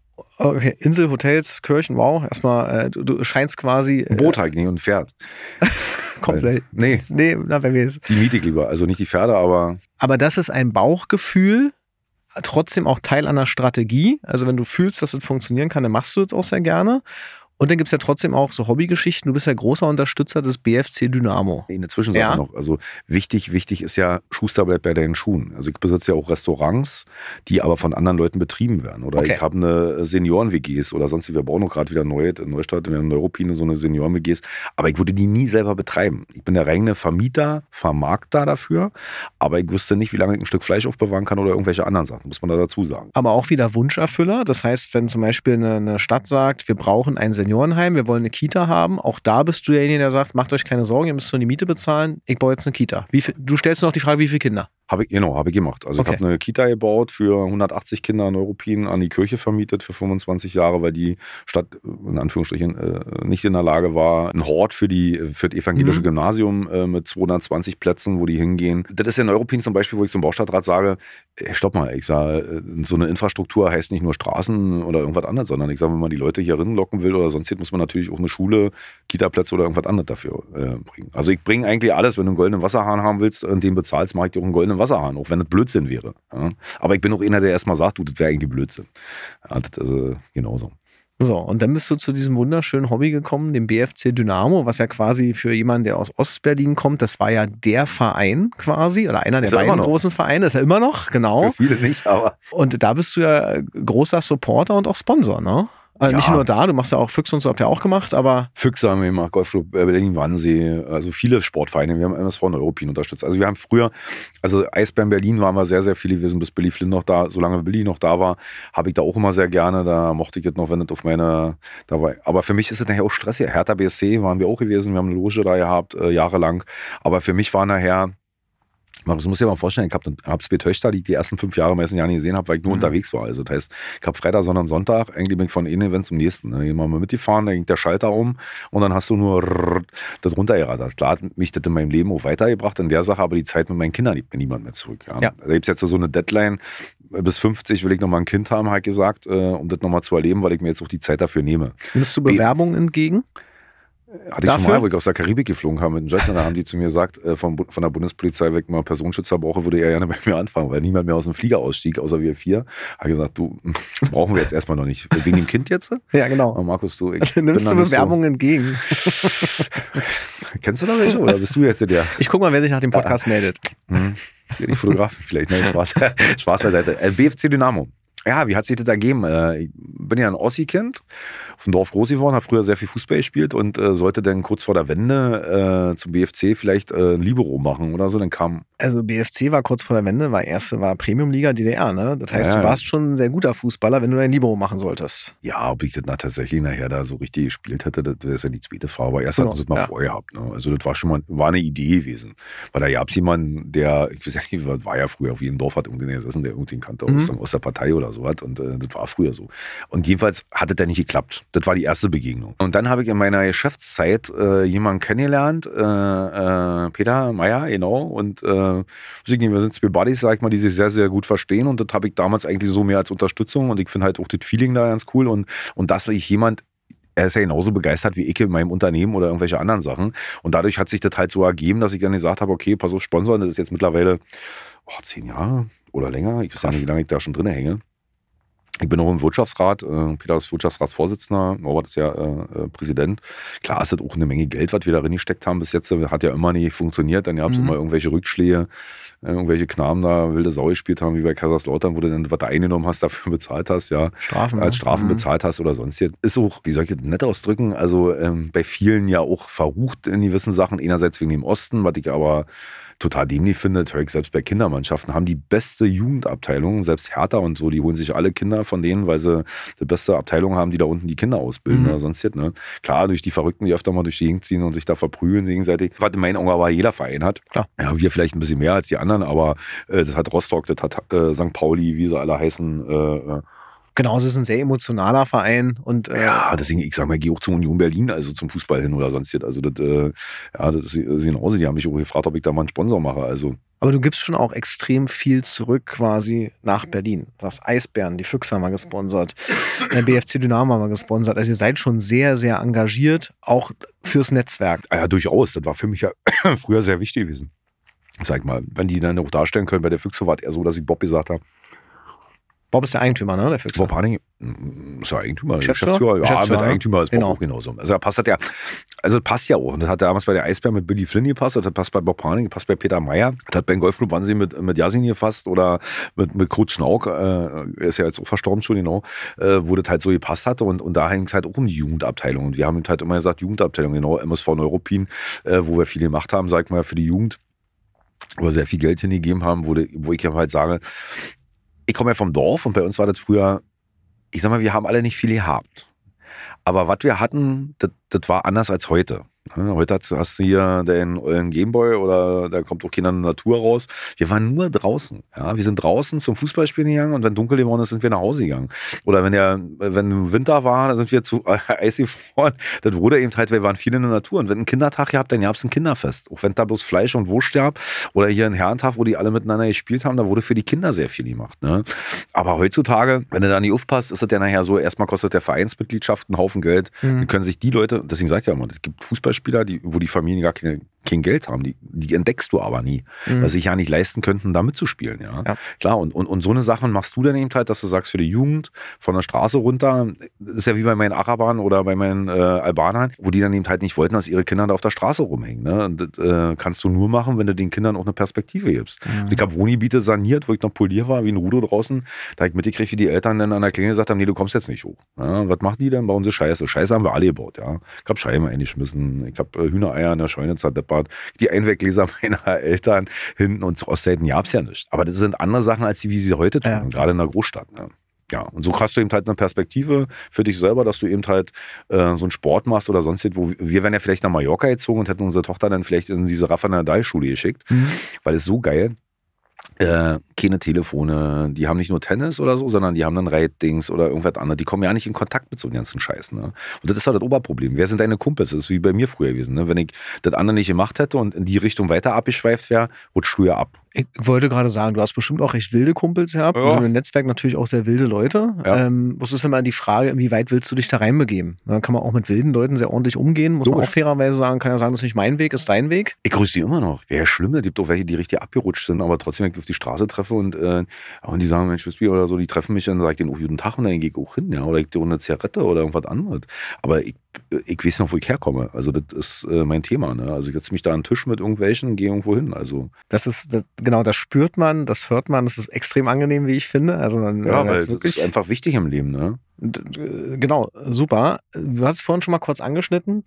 Okay, Insel, Hotels, Kirchen, wow. Erstmal, äh, du, du scheinst quasi... Ein Boot halt nicht und ein Pferd. Komplett. Nee, Nee, na, wer weiß. die miete ich lieber. Also nicht die Pferde, aber Aber das ist ein Bauchgefühl, trotzdem auch Teil einer Strategie. Also wenn du fühlst, dass es funktionieren kann, dann machst du es auch sehr gerne. Und dann gibt es ja trotzdem auch so Hobbygeschichten. Du bist ja großer Unterstützer des B F C Dynamo. eine Zwischensache Ja. noch. Also wichtig, wichtig ist ja, Schuster bleibt bei deinen Schuhen. Also ich besitze ja auch Restaurants, die aber von anderen Leuten betrieben werden. Oder Okay. ich habe eine Senioren-W Gs oder sonst, wir bauen noch gerade wieder neu in Neustadt, in der Neuruppine so eine Senioren-W Gs. Aber ich würde die nie selber betreiben. Ich bin der reine Vermieter, Vermarkter dafür. Aber ich wüsste nicht, wie lange ich ein Stück Fleisch aufbewahren kann oder irgendwelche anderen Sachen, muss man da dazu sagen. Aber auch wieder Wunscherfüller. Das heißt, wenn zum Beispiel eine, eine Stadt sagt, wir brauchen ein Seniorenheim, wir wollen eine Kita haben, auch da bist du derjenige, der sagt, macht euch keine Sorgen, ihr müsst nur die Miete bezahlen, ich baue jetzt eine Kita. Wie viel, du stellst noch die Frage, wie viele Kinder? Habe ich, genau, habe ich gemacht. Also Okay. ich habe eine Kita gebaut für hundertachtzig Kinder in Neuruppin, an die Kirche vermietet für fünfundzwanzig Jahre, weil die Stadt in Anführungsstrichen äh, nicht in der Lage war, ein Hort für, die, für das evangelische Mhm. Gymnasium äh, mit zweihundertzwanzig Plätzen, wo die hingehen. Das ist ja in Neuruppin zum Beispiel, wo ich zum Baustadtrat sage, ey, stopp mal, ich sage, so eine Infrastruktur heißt nicht nur Straßen oder irgendwas anderes, sondern ich sage, wenn man die Leute hier rinlocken will oder sonst muss man natürlich auch eine Schule, Kita-Plätze oder irgendwas anderes dafür äh, bringen. Also ich bringe eigentlich alles, wenn du einen goldenen Wasserhahn haben willst und den bezahlst, mache ich dir auch einen goldenen Wasserhahn, auch wenn das Blödsinn wäre. Ja. Aber ich bin auch einer, der erstmal sagt, du, das wäre eigentlich Blödsinn. Ja, das ist äh, genauso. So, und dann bist du zu diesem wunderschönen Hobby gekommen, dem B F C Dynamo, was ja quasi für jemanden, der aus Ostberlin kommt, das war ja der Verein quasi, oder einer der Ist er beiden immer noch. großen Vereine, ist er immer noch, genau. Für viele nicht, aber Und da bist du ja großer Supporter und auch Sponsor, ne? Also Ja. nicht nur da, du machst ja auch Füchse und so, habt ihr auch gemacht, aber Füchse haben wir gemacht, Golfclub Berlin-Wannsee, also viele Sportvereine. Wir haben M S V Neuruppin unterstützt. Also wir haben früher, also Eisbären Berlin waren wir sehr, sehr viele gewesen, bis Billy Flynn noch da, solange Billy noch da war, habe ich da auch immer sehr gerne, da mochte ich das noch, wenn das auf meine, da war. Aber für mich ist es nachher auch stressig. Hertha B S C waren wir auch gewesen, wir haben eine Loge da gehabt, äh, jahrelang. Aber für mich war nachher Markus, du musst dir mal vorstellen, ich habe hab zwei Töchter, die ich die ersten fünf Jahre meistens ja nicht gesehen habe, weil ich nur mhm. unterwegs war. Also das heißt, ich habe Freitag, Sonntag, Sonntag, eigentlich bin ich von einem Event zum nächsten. Ne? Mal mitgefahren, da ging der Schalter um und dann hast du nur das runtergerattert. Klar hat mich das in meinem Leben auch weitergebracht in der Sache, aber die Zeit mit meinen Kindern gibt mir niemand mehr zurück. Ja? Ja. Da gibt es jetzt so eine Deadline, bis fünfzig will ich nochmal ein Kind haben, habe ich gesagt, äh, um das nochmal zu erleben, weil ich mir jetzt auch die Zeit dafür nehme. Nimmst du Bewerbungen Be- entgegen? Hatte ich Dafür? schon mal, wo ich aus der Karibik geflogen habe mit einem Jet, da haben die zu mir gesagt, äh, von, von der Bundespolizei, wenn ich mal Personenschützer brauche, würde er gerne bei mir anfangen, weil niemand mehr aus dem Flieger ausstieg, außer wir vier. Habe gesagt, du, brauchen wir jetzt erstmal noch nicht. Wegen dem Kind jetzt? Ja, genau. Und Markus, du, ich nimmst du Bewerbungen so entgegen? Kennst du da welche oder bist du jetzt der? Ich guck mal, wer sich nach dem Podcast ja. meldet. Hm. Die Fotografen vielleicht, ne? Spaß, Spaß beiseite. Äh, B F C Dynamo. Ja, wie hat sich das ergeben? Ich bin ja ein Ossi-Kind, auf dem Dorf groß geworden, habe früher sehr viel Fußball gespielt und äh, sollte dann kurz vor der Wende äh, zum B F C vielleicht äh, ein Libero machen oder so. Dann kam. Also B F C war kurz vor der Wende, war erste war Premium-Liga D D R, ne? Das heißt, ja, du warst schon ein sehr guter Fußballer, wenn du dein Libero machen solltest. Ja, ob ich das na, tatsächlich nachher da so richtig gespielt hätte, das ist ja die zweite Frage. Aber erst genau, hat man das mal ja. vorher gehabt. Ne? Also das war schon mal war eine Idee gewesen. Weil da gab es jemanden, der, ich weiß ja nicht, war ja früher auf jedem Dorf, hat irgendeinen gesessen, der irgendwen kannte mhm. aus, aus der Partei oder so was. Und äh, das war früher so. Und jedenfalls hat es dann nicht geklappt. Das war die erste Begegnung. Und dann habe ich in meiner Geschäftszeit äh, jemanden kennengelernt, äh, äh, Peter Meyer, genau. Und äh, wir sind zwei Buddies, sag ich mal, die sich sehr, sehr gut verstehen. Und das habe ich damals eigentlich so mehr als Unterstützung. Und ich finde halt auch das Feeling da ganz cool. Und, und dass ich jemand, er ist ja genauso begeistert wie ich in meinem Unternehmen oder irgendwelche anderen Sachen. Und dadurch hat sich das halt so ergeben, dass ich dann gesagt habe, okay, pass auf, Sponsoren, das ist jetzt mittlerweile oh, zehn Jahre oder länger. Ich weiß ja nicht, wie lange ich da schon drin hänge. Ich bin auch im Wirtschaftsrat, äh, Peter ist Wirtschaftsratsvorsitzender, Norbert ist ja äh, Präsident. Klar ist das auch eine Menge Geld, was wir da reingesteckt haben bis jetzt. Hat ja immer nicht funktioniert, dann gab es mhm. immer irgendwelche Rückschläge, äh, irgendwelche Knaben da wilde Sau gespielt haben, wie bei Kaiserslautern, wo du dann, was du eingenommen hast, dafür bezahlt hast, ja. Strafen. Als Strafen mhm. bezahlt hast oder sonst hier. Ist auch, wie soll ich das nett ausdrücken, also ähm, bei vielen ja auch verrucht in gewissen Sachen, einerseits wegen dem Osten, was ich aber total dämlich finde, selbst bei Kindermannschaften haben die beste Jugendabteilung, selbst Hertha und so, die holen sich alle Kinder von denen, weil sie die beste Abteilung haben, die da unten die Kinder ausbilden mhm. oder sonst jetzt, ne? Klar, durch die Verrückten, die öfter mal durch die Gegend ziehen und sich da verprügeln gegenseitig, was in meinen Augen aber jeder Verein hat. Klar. Ja, wir vielleicht ein bisschen mehr als die anderen, aber äh, das hat Rostock, das hat äh, Sankt Pauli, wie sie alle heißen, äh, Genau, es ist ein sehr emotionaler Verein. Und, äh ja, deswegen, ich sag mal, ich gehe auch zur Union Berlin, also zum Fußball hin oder sonst was. Also das, äh, ja, das ist, das ist genauso. Die haben mich auch gefragt, ob ich da mal einen Sponsor mache. Also. Aber du gibst schon auch extrem viel zurück quasi nach Berlin. Du hast Eisbären, die Füchse haben wir gesponsert, der B F C Dynamo haben wir gesponsert. Also ihr seid schon sehr, sehr engagiert, auch fürs Netzwerk. Ja, durchaus. Das war für mich ja früher sehr wichtig gewesen. Sag mal, wenn die dann auch darstellen können, bei der Füchse war es eher so, dass ich Bob gesagt habe, Bob ist der Eigentümer, ne? Der Füchse. Bob Haning ist der Eigentümer, Geschäftsführer. Geschäftsführer. Ja, Geschäftsführer, mit Eigentümer ist Bob genau. auch genauso. Also da passt das ja, also passt ja auch. Und das hat damals bei der Eisbär mit Billy Flynn gepasst, das passt bei Bob Haning, das passt bei Peter Meyer, das hat beim Golfclub Wannsee mit, mit Yasin gepasst oder mit, mit Kurt Schnauk, äh, er ist ja jetzt auch verstorben schon, genau, äh, wo das halt so gepasst hatte. Und, und da hängt es halt auch um die Jugendabteilung. Und wir haben halt immer gesagt, Jugendabteilung, genau, M S V Neuruppin, äh, wo wir viel gemacht haben, sag ich mal, für die Jugend, wo wir sehr viel Geld hingegeben haben, wo, de, wo ich halt sage, ich komme ja vom Dorf und bei uns war das früher, ich sag mal, wir haben alle nicht viel gehabt. Aber was wir hatten, das, das war anders als heute. Heute hast du hier den ollen Gameboy oder da kommt auch keiner in der Natur raus. Wir waren nur draußen. Ja? Wir sind draußen zum Fußballspielen gegangen und wenn dunkel geworden ist, sind wir nach Hause gegangen. Oder wenn der, wenn Winter war, dann sind wir zu Eis gefroren. Das wurde eben halt, wir waren viel in der Natur. Und wenn ein Kindertag gehabt, dann gab es ein Kinderfest. Auch wenn da bloß Fleisch und Wurst gab. Oder hier ein Herrentag, wo die alle miteinander gespielt haben, da wurde für die Kinder sehr viel gemacht. Ne? Aber heutzutage, wenn du da nicht aufpasst, ist es ja nachher so, erstmal kostet der Vereinsmitgliedschaft einen Haufen Geld. Mhm. Die können sich die Leute, deswegen sag ich ja immer, es gibt Fußballspieler, Die, wo die Familien gar keine, kein Geld haben, die, die entdeckst du aber nie, mhm. weil sie sich ja nicht leisten könnten, da mitzuspielen. Ja? Ja. Klar, und, und, und so eine Sachen machst du dann eben halt, dass du sagst, für die Jugend von der Straße runter, das ist ja wie bei meinen Arabern oder bei meinen äh, Albanern, wo die dann eben halt nicht wollten, dass ihre Kinder da auf der Straße rumhängen. Ne? Und das äh, kannst du nur machen, wenn du den Kindern auch eine Perspektive gibst. Mhm. Ich habe Wohngebiete saniert, wo ich noch poliert war, wie ein Rudo draußen, da habe ich mitgekriegt, wie die Eltern dann an der Klingel gesagt haben, nee, du kommst jetzt nicht hoch. Ja? Was machen die denn? Bauen sie Scheiße. Scheiße haben wir alle gebaut. Ja? Ich habe Scheiben eingeschmissen, ich habe äh, Hühnereier in der Scheune zerdeppert, die Einweggläser meiner Eltern hinten und zu Ostseiten gab es ja nicht. Aber das sind andere Sachen, als die, wie sie heute tun, ja. gerade in der Großstadt. Ne? Ja, und so hast du eben halt eine Perspektive für dich selber, dass du eben halt äh, so einen Sport machst oder sonst wo. Wir wären ja vielleicht nach Mallorca gezogen und hätten unsere Tochter dann vielleicht in diese Rafa Nadal-Schule geschickt, mhm. weil es so geil. Äh, keine Telefone, die haben nicht nur Tennis oder so, sondern die haben dann Reitdings oder irgendwas anderes. Die kommen ja nicht in Kontakt mit so einem ganzen Scheiß. Ne? Und das ist halt das Oberproblem. Wer sind deine Kumpels? Das ist wie bei mir früher gewesen. Ne? Wenn ich das andere nicht gemacht hätte und in die Richtung weiter abgeschweift wäre, rutschst du ja ab. Ich wollte gerade sagen, du hast bestimmt auch recht wilde Kumpels gehabt. Ja. Und im Netzwerk natürlich auch sehr wilde Leute. Ja. Ähm, das ist immer die Frage, inwieweit willst du dich da reinbegeben? Dann kann man auch mit wilden Leuten sehr ordentlich umgehen. Muss Logisch. Man auch fairerweise sagen, kann ja sagen, das ist nicht mein Weg, ist dein Weg. Ich grüße die immer noch. Wäre ja schlimm, es gibt auch welche, die richtig abgerutscht sind, aber trotzdem, wenn ich auf die Straße treffe und, äh, und die sagen, Mensch, Wispy oder so, die treffen mich, dann sage ich denen auch guten Tag und dann gehe ich auch hin. Ja? Oder ich gehe eine Zigarette oder irgendwas anderes. Aber ich, ich weiß noch, wo ich herkomme. Also das ist äh, mein Thema. Ne? Also ich setze mich da an den Tisch mit irgendwelchen und gehe irgendwo hin. Also das ist, das, genau, das spürt man, das hört man, das ist extrem angenehm, wie ich finde. Also man, ja, weil das ist einfach wichtig im Leben. Ne? Genau, super. Du hast es vorhin schon mal kurz angeschnitten.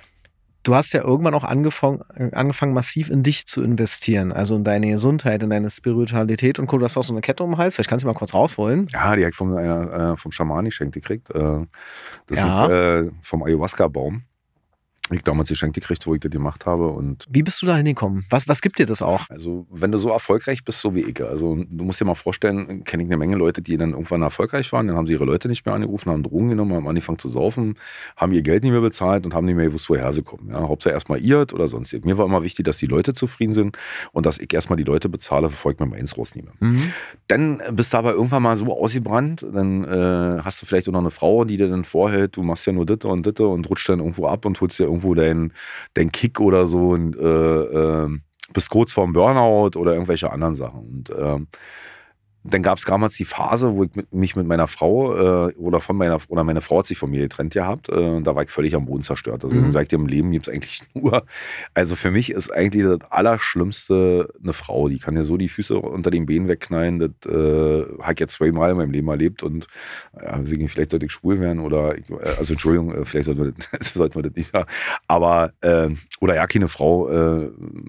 Du hast ja irgendwann auch angefangen, angefangen, massiv in dich zu investieren. Also in deine Gesundheit, in deine Spiritualität und Co. Du hast auch so eine Kette um den Hals. Vielleicht kannst du mal kurz rausholen. Ja, die habe ich vom, äh, vom Schaman geschenkt gekriegt. Äh, das ja. ist äh, vom Ayahuasca-Baum. Ich damals geschenkt gekriegt, wo ich das gemacht habe. Und wie bist du da hingekommen? Was, was gibt dir das auch? Also, wenn du so erfolgreich bist, so wie ich. Also, du musst dir mal vorstellen, kenne ich eine Menge Leute, die dann irgendwann erfolgreich waren. Dann haben sie ihre Leute nicht mehr angerufen, haben Drogen genommen, haben angefangen zu saufen, haben ihr Geld nicht mehr bezahlt und haben nicht mehr gewusst, woher sie kommen. Ja, Hauptsache erstmal irrt oder sonst. Mir war immer wichtig, dass die Leute zufrieden sind und dass ich erstmal die Leute bezahle, bevor ich mir meins rausnehme. Mhm. Dann bist du aber irgendwann mal so ausgebrannt, dann äh, hast du vielleicht auch noch eine Frau, die dir dann vorhält, du machst ja nur ditte und ditte und rutscht dann irgendwo ab und holst dir irgendwo deinen dein Kick oder so und äh, äh, bist kurz vorm Burnout oder irgendwelche anderen Sachen. Und äh, dann gab es damals die Phase, wo ich mit, mich mit meiner Frau äh, oder von meiner oder meine Frau hat sich von mir getrennt gehabt. Äh, und da war ich völlig am Boden zerstört. Also mhm. seitdem im Leben gibt es eigentlich nur. Also für mich ist eigentlich das Allerschlimmste eine Frau. Die kann ja so die Füße unter den Beinen wegknallen. Das äh, habe ich jetzt zweimal in meinem Leben erlebt. Und ja, vielleicht sollte ich schwul werden oder also Entschuldigung, vielleicht sollten wir das, sollten wir das nicht sagen. Aber äh, oder ja, keine Frau äh,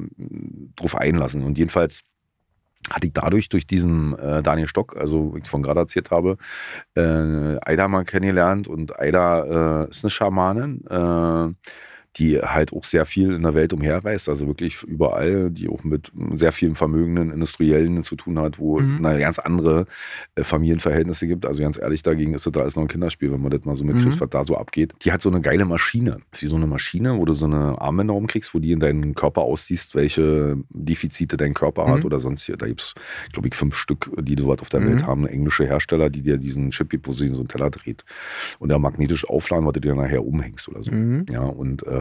drauf einlassen. Und jedenfalls hatte ich dadurch, durch diesen äh, Daniel Stock, also wie ich von gerade erzählt habe, äh, Aida mal kennengelernt. Und Aida äh, ist eine Schamanin, äh, die halt auch sehr viel in der Welt umherreist, also wirklich überall, die auch mit sehr vielen vermögenden Industriellen zu tun hat, wo mhm. eine ganz andere äh, Familienverhältnisse gibt. Also ganz ehrlich, dagegen ist das da alles noch ein Kinderspiel, wenn man das mal so mitkriegt, mhm. was da so abgeht. Die hat so eine geile Maschine. Das ist wie so eine Maschine, wo du so eine Armbänder rumkriegst, wo die in deinen Körper ausliest, welche Defizite dein Körper mhm. hat oder sonst hier. Da gibt es, glaube ich, fünf Stück, die dort auf der mhm. Welt haben. Englische Hersteller, die dir diesen Chip gibt, wo sie so einen Teller dreht. Und da magnetisch aufladen, was du dir nachher umhängst oder so. Mhm. Ja, und äh,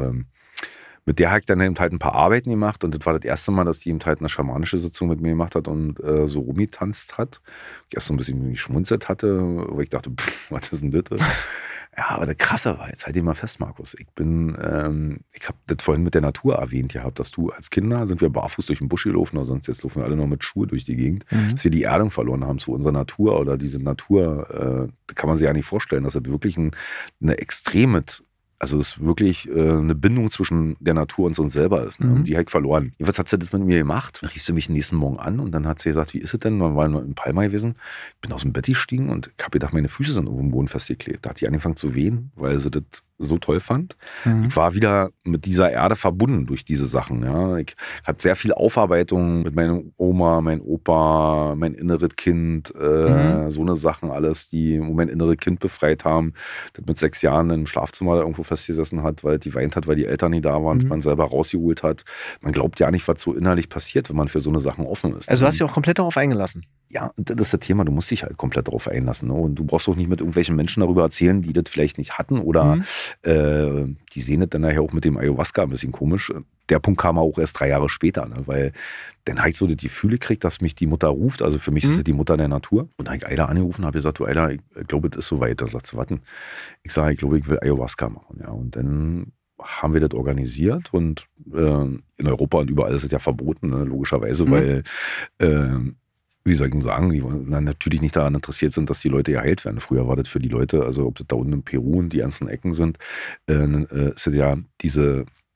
mit der habe ich dann eben halt ein paar Arbeiten gemacht und das war das erste Mal, dass die eben halt eine schamanische Sitzung mit mir gemacht hat und äh, so rumgetanzt hat. Ich erst so ein bisschen geschmunzelt hatte, wo ich dachte, pff, was ist denn das? Ja, aber der Krasse war, jetzt halt dir mal fest, Markus, ich bin, ähm, ich habe das vorhin mit der Natur erwähnt gehabt, dass du als Kinder sind wir barfuß durch den Busch gelaufen, oder sonst jetzt laufen wir alle noch mit Schuhe durch die Gegend, mhm. dass wir die Erdung verloren haben zu unserer Natur oder diese Natur, äh, da kann man sich ja nicht vorstellen, dass das wirklich ein, eine extreme Also es ist wirklich äh, eine Bindung zwischen der Natur und uns selber ist. Ne? Mhm. Und die habe ich verloren. Jedenfalls hat sie das mit mir gemacht. Dann rief sie mich den nächsten Morgen an und dann hat sie gesagt, wie ist es denn? Wir waren in Palma gewesen. Ich bin aus dem Bett gestiegen und ich habe gedacht, meine Füße sind auf dem Boden festgeklebt. Da hat die angefangen zu wehen, weil sie das so toll fand. Mhm. Ich war wieder mit dieser Erde verbunden durch diese Sachen. Ja. Ich hatte sehr viel Aufarbeitung mit meiner Oma, mein Opa, mein inneres Kind, äh, mhm. so eine Sachen alles, die mein inneres Kind befreit haben, das mit sechs Jahren im Schlafzimmer irgendwo festgesessen hat, weil die weint hat, weil die Eltern nicht da waren, mhm. man selber rausgeholt hat. Man glaubt ja nicht, was so innerlich passiert, wenn man für so eine Sachen offen ist. Also du hast dich auch komplett darauf eingelassen? Ja, das ist das Thema, du musst dich halt komplett darauf einlassen. Ne? Und du brauchst auch nicht mit irgendwelchen Menschen darüber erzählen, die das vielleicht nicht hatten oder mhm. äh, die sehen das dann nachher auch mit dem Ayahuasca ein bisschen komisch. Der Punkt kam auch erst drei Jahre später, ne? Weil dann habe ich so das Gefühl gekriegt, dass mich die Mutter ruft. Also für mich mhm. ist sie die Mutter der Natur. Und dann habe ich Aida angerufen und habe gesagt, du Aida, ich glaube, es ist soweit. Da sagt sie, warten. Ich sage, ich glaube, ich will Ayahuasca machen. Ja, und dann haben wir das organisiert und äh, in Europa und überall ist es ja verboten, ne? Logischerweise, mhm. weil äh, wie soll ich denn sagen, die natürlich nicht daran interessiert sind, dass die Leute geheilt werden. Früher war das für die Leute, also ob das da unten in Peru und die ganzen Ecken sind, äh, ist das ja diese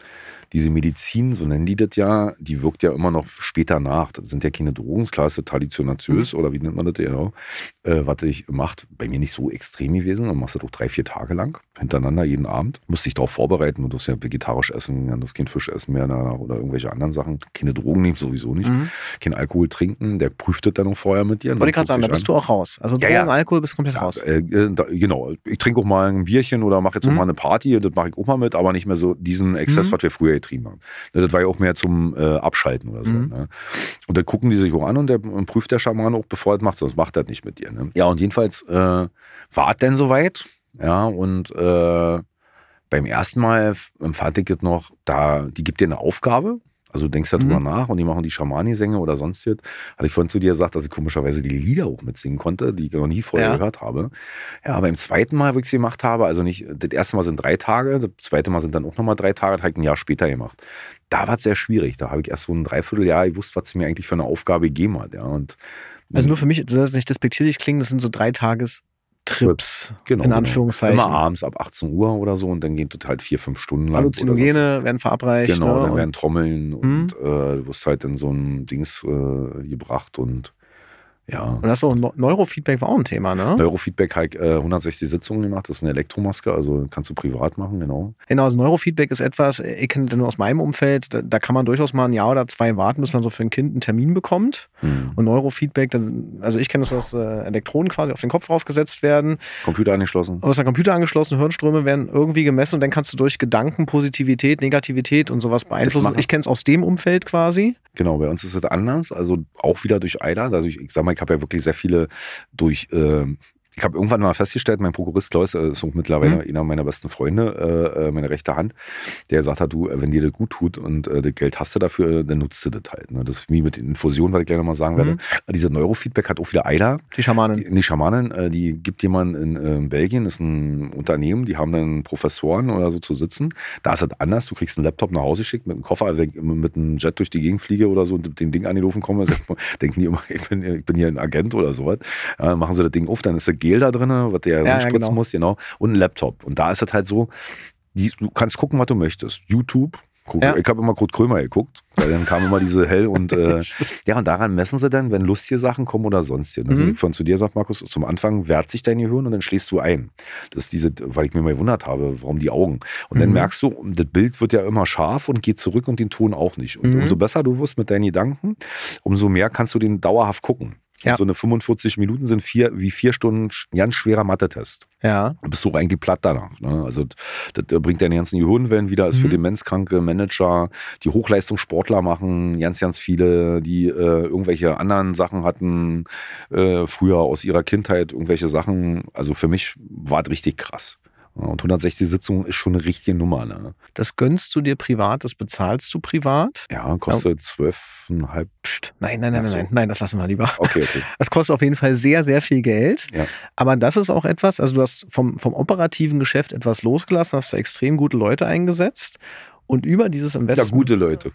diese Medizin, so nennen die das ja, die wirkt ja immer noch später nach. Das sind ja keine Drogen, klar ist das traditionös mhm. oder wie nennt man das, genau. Äh, was ich macht, bei mir nicht so extrem gewesen. Dann machst du das auch drei, vier Tage lang hintereinander jeden Abend. Musst dich darauf vorbereiten, du darfst ja vegetarisch essen, du darfst kein Fisch essen mehr oder irgendwelche anderen Sachen. Keine Drogen nehmen, sowieso nicht. Mhm. Kein Alkohol trinken, der prüft das dann noch vorher mit dir. Wollte ich gerade sagen, da bist an. du auch raus. Also Drogen, ja, ja. Alkohol bist komplett ja, raus. Äh, da, genau, ich trinke auch mal ein Bierchen oder mache jetzt mhm. auch mal eine Party, das mache ich auch mal mit, aber nicht mehr so diesen Exzess, mhm. was wir früher getrieben haben. Das war ja auch mehr zum äh, Abschalten oder so. Mhm. Ne? Und dann gucken die sich auch an und der und prüft der Schaman auch, bevor er das macht, sonst macht er das nicht mit dir. Ne? Ja, und jedenfalls äh, war es denn soweit. Ja, und äh, beim ersten Mal empfand ich das noch, da, die gibt dir eine Aufgabe. Also du denkst darüber mhm. nach und die machen die Schamani-Sänge oder sonst was. Hatte ich vorhin zu dir gesagt, dass ich komischerweise die Lieder auch mitsingen konnte, die ich noch nie vorher ja. gehört habe. Ja, beim zweiten Mal, wo ich sie gemacht habe, also nicht, das erste Mal sind drei Tage, das zweite Mal sind dann auch nochmal drei Tage, das habe ich ein Jahr später gemacht. Da war es sehr schwierig. Da habe ich erst so ein Dreivierteljahr gewusst, was sie mir eigentlich für eine Aufgabe gegeben hat. Ja. Und, also nur für mich, das soll nicht despektierlich klingen, das sind so drei Tages Trips, genau, in Anführungszeichen. Immer abends ab achtzehn Uhr oder so und dann geht das halt vier, fünf Stunden lang. Halluzinogene werden verabreicht. Genau, ne? dann werden Trommeln und, und äh, du wirst halt in so ein Dings äh, gebracht und ja. Und das so Neurofeedback war auch ein Thema, ne? Neurofeedback habe ich äh, hundertsechzig Sitzungen gemacht, das ist eine Elektromaske, also kannst du privat machen, genau. Genau, also Neurofeedback ist etwas, ich kenne das nur aus meinem Umfeld, da, da kann man durchaus mal ein Jahr oder zwei warten, bis man so für ein Kind einen Termin bekommt. Hm. Und Neurofeedback, das, also ich kenne das, dass äh, Elektroden quasi auf den Kopf draufgesetzt werden. Computer angeschlossen. Aus der Computer angeschlossen, Hirnströme werden irgendwie gemessen und dann kannst du durch Gedanken, Positivität, Negativität und sowas beeinflussen. Ich kenne es aus dem Umfeld quasi. Genau, bei uns ist es anders, also auch wieder durch I D A. Also ich, ich sag mal, ich habe ja wirklich sehr viele durch, äh, ich habe irgendwann mal festgestellt, mein Prokurist Klaus ist auch mittlerweile mhm. einer meiner besten Freunde, äh, meine rechte Hand, der sagt hat, du, wenn dir das gut tut und äh, das Geld hast du dafür, dann nutzt du das halt. Ne? Das ist wie mit den Infusionen, was ich gleich nochmal sagen mhm. werde. Diese Neurofeedback hat auch wieder I D A. Die Schamanen. Die, die Schamanen, äh, die gibt jemand in, äh, in Belgien, das ist ein Unternehmen, die haben dann Professoren oder so zu sitzen. Da ist das anders, du kriegst einen Laptop nach Hause geschickt mit einem Koffer, also mit einem Jet durch die Gegend fliege oder so und mit dem Ding angerufen komme, denken die immer, ich bin, ich bin hier ein Agent oder sowas. Ja, machen sie das Ding auf, dann ist das Gel da drin, was der ja, spritzen ja, genau. muss, genau, und ein Laptop. Und da ist es halt so, die, du kannst gucken, was du möchtest. YouTube, guck, ja. ich habe immer Kurt Krömer geguckt, weil dann kam immer diese Hell und äh, ja, und daran messen sie dann, wenn lustige Sachen kommen oder sonstige. Also mhm. ich von zu dir sagt, Markus, zum Anfang wehrt sich dein Gehirn und dann schläfst du ein. Das ist diese, weil ich mir mal gewundert habe, warum die Augen. Und mhm. dann merkst du, das Bild wird ja immer scharf und geht zurück und den Ton auch nicht. Und mhm. umso besser du wirst mit deinen Gedanken, umso mehr kannst du den dauerhaft gucken. Ja. So eine fünfundvierzig Minuten sind vier, wie vier Stunden ganz schwerer Mathe-Test. Ja. Du bist so eigentlich platt danach. Ne? Also das, das bringt deine ganzen Gehirnwellen wieder, ist mhm. für demenzkranke Manager, die Hochleistungssportler machen, ganz, ganz viele, die äh, irgendwelche anderen Sachen hatten, äh, früher aus ihrer Kindheit, irgendwelche Sachen. Also für mich war das richtig krass. Und hundertsechzig Sitzungen ist schon eine richtige Nummer. Ne? Das gönnst du dir privat, das bezahlst du privat? Ja, kostet zwölfeinhalb. Psst, nein, nein, nein, nein, nein, nein, das lassen wir lieber. Okay, okay. Das kostet auf jeden Fall sehr, sehr viel Geld. Ja. Aber das ist auch etwas, also du hast vom, vom operativen Geschäft etwas losgelassen, hast da extrem gute Leute eingesetzt. Und über dieses Investment... Ja, gute Leute.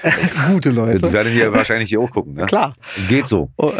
gute Leute. Die werden hier wahrscheinlich hier auch gucken. Ne? Klar. Geht so. Oh.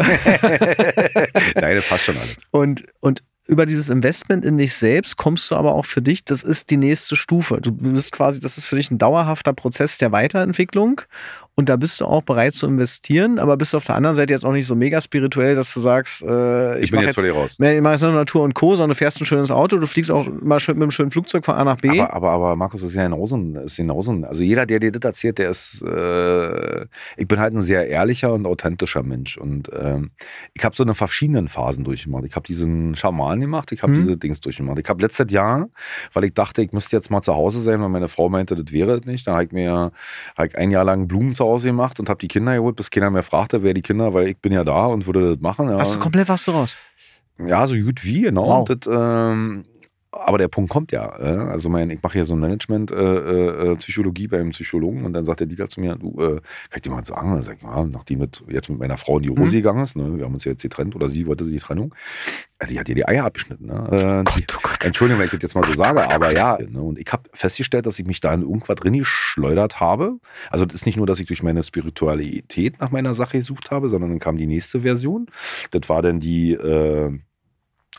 Nein, das passt schon alles. Und, und über dieses Investment in dich selbst kommst du aber auch für dich, das ist die nächste Stufe. Du bist quasi, das ist für dich ein dauerhafter Prozess der Weiterentwicklung und da bist du auch bereit zu investieren, aber bist du auf der anderen Seite jetzt auch nicht so mega spirituell, dass du sagst, äh, ich, ich bin mach jetzt völlig raus. Mehr, ich mache jetzt nur Natur und Co., sondern du fährst ein schönes Auto, du fliegst auch mal schön mit einem schönen Flugzeug von A nach B. Aber, aber, aber Markus, das ist ja genauso, ist genauso. Also jeder, der dir das erzählt, der ist, äh, ich bin halt ein sehr ehrlicher und authentischer Mensch und äh, ich habe so eine verschiedenen Phasen durchgemacht. Ich habe diesen Schaman gemacht, ich habe hm. diese Dings durchgemacht. Ich habe letztes Jahr, weil ich dachte, ich müsste jetzt mal zu Hause sein, weil meine Frau meinte, das wäre es nicht, dann habe ich mir hab ich ein Jahr lang Blumen zu Hause gemacht und habe die Kinder geholt, bis keiner mehr fragte, wer die Kinder, weil ich bin ja da und würde das machen. Ja. Hast du komplett was du raus? Ja, so gut wie, genau. Wow. Und das, ähm, aber der Punkt kommt ja. Äh? Also mein, ich mache hier so Management-Psychologie äh, äh, beim Psychologen und dann sagt der Dieter zu mir, du, äh, kann ich dir mal sagen? Dann sag ich, ja, nachdem mit, jetzt mit meiner Frau in die Hose mhm. gegangen ist, ne? Wir haben uns ja jetzt getrennt oder sie wollte die Trennung, die hat ihr die Eier abgeschnitten. Ne? Äh, oh Gott, oh Gott. Entschuldigung, wenn ich das jetzt mal so sage, aber ja. Ne? Und ich habe festgestellt, dass ich mich da in irgendwas drin geschleudert habe. Also das ist nicht nur, dass ich durch meine Spiritualität nach meiner Sache gesucht habe, sondern dann kam die nächste Version. Das war dann die... Äh,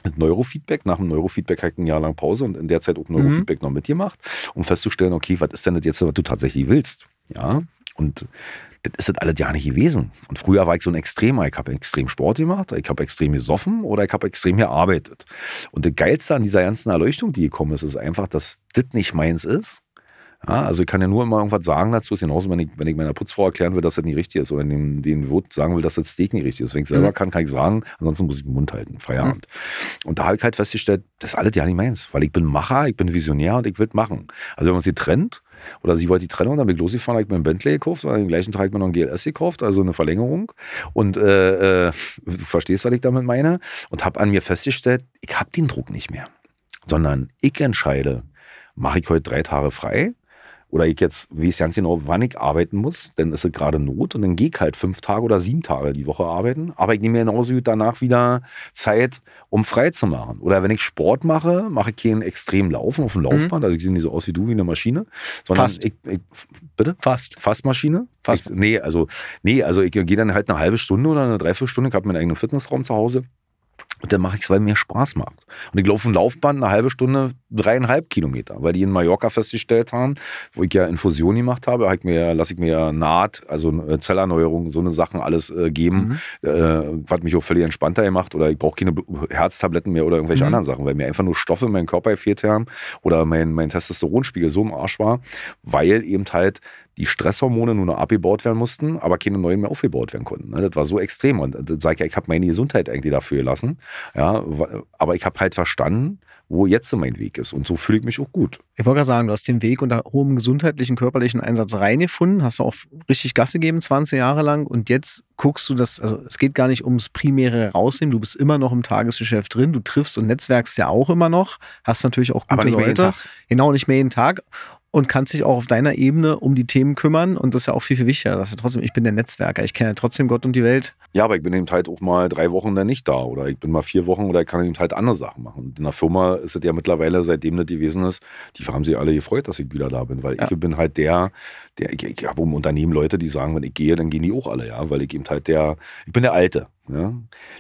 mit Neurofeedback. Nach dem Neurofeedback halt ein Jahr lang Pause und in der Zeit auch Neurofeedback mhm. noch mitgemacht, um festzustellen, okay, was ist denn das jetzt, was du tatsächlich willst? Ja, und das ist das alles ja nicht gewesen. Und früher war ich so ein Extremer. Ich habe extrem Sport gemacht, ich habe extrem gesoffen oder ich habe extrem gearbeitet. Und das Geilste an dieser ganzen Erleuchtung, die gekommen ist, ist einfach, dass das nicht meins ist. Ja, also ich kann ja nur immer irgendwas sagen dazu. Ist genauso, wenn ich, wenn ich meiner Putzfrau erklären will, dass das nicht richtig ist. Oder dem, dem Wirt sagen will, dass das Steak nicht richtig ist. Wenn ich selber mhm. kann, kann ich sagen, ansonsten muss ich den Mund halten. Feierabend. Mhm. Und da habe ich halt festgestellt, das ist alles ja nicht meins. Weil ich bin Macher, ich bin Visionär und ich will machen. Also wenn man sie trennt, oder sie wollte die Trennung, dann bin ich losgefahren, habe ich mir einen Bentley gekauft und den gleichen Tag habe ich mir noch einen G L S gekauft, also eine Verlängerung. Und äh, äh, du verstehst, was ich damit meine. Und habe an mir festgestellt, ich habe den Druck nicht mehr. Sondern ich entscheide, mache ich heute drei Tage frei oder ich jetzt weiß ganz genau, wann ich arbeiten muss, dann ist es gerade Not und dann gehe ich halt fünf Tage oder sieben Tage die Woche arbeiten, aber ich nehme mir genauso gut danach wieder Zeit, um frei zu machen. Oder wenn ich Sport mache, mache ich keinen extremen Laufen auf dem Laufband, mhm. also ich sehe nicht so aus wie du, wie eine Maschine, sondern Fast. Ich, ich, bitte? Fast. Fastmaschine? Fast. Ich, nee, also, nee, also ich gehe dann halt eine halbe Stunde oder eine Dreiviertelstunde, ich habe meinen eigenen Fitnessraum zu Hause. Und dann mache ich es, weil mir Spaß macht. Und ich laufe ein Laufband eine halbe Stunde, dreieinhalb Kilometer. Weil die in Mallorca festgestellt haben, wo ich ja Infusion gemacht habe, habe ich mir, lasse ich mir Naht, also Zellerneuerung, so eine Sachen alles äh, geben, mhm. äh, was mich auch völlig entspannter gemacht. Oder ich brauche keine Herztabletten mehr oder irgendwelche mhm. anderen Sachen, weil mir einfach nur Stoffe in meinen Körper gefehlt haben oder mein, mein Testosteronspiegel so im Arsch war, weil eben halt die Stresshormone nur noch abgebaut werden mussten, aber keine neuen mehr aufgebaut werden konnten. Das war so extrem. Und das sage ich ja, ich habe meine Gesundheit eigentlich dafür gelassen. Ja, aber ich habe halt verstanden, wo jetzt mein Weg ist. Und so fühle ich mich auch gut. Ich wollte gerade sagen, du hast den Weg unter hohem gesundheitlichen, körperlichen Einsatz reingefunden, hast du auch richtig Gas gegeben, zwanzig Jahre lang. Und jetzt guckst du das, also es geht gar nicht ums primäre Rausnehmen, du bist immer noch im Tagesgeschäft drin, du triffst und netzwerkst ja auch immer noch, hast natürlich auch gute aber nicht Leute. Mehr jeden Tag. Genau, nicht mehr jeden Tag. Und kannst dich auch auf deiner Ebene um die Themen kümmern. Und das ist ja auch viel, viel wichtiger. Das ist ja trotzdem, ich bin der Netzwerker, ich kenne ja trotzdem Gott und die Welt. Ja, aber ich bin eben halt auch mal drei Wochen dann nicht da. Oder ich bin mal vier Wochen oder ich kann eben halt andere Sachen machen. Und in der Firma ist es ja mittlerweile, seitdem das gewesen ist, die haben sich alle gefreut, dass ich wieder da bin. Weil ja. ich bin halt der, der ich, ich habe im Unternehmen Leute, die sagen, wenn ich gehe, dann gehen die auch alle. Ja, weil ich eben halt der, ich bin der Alte. Ja.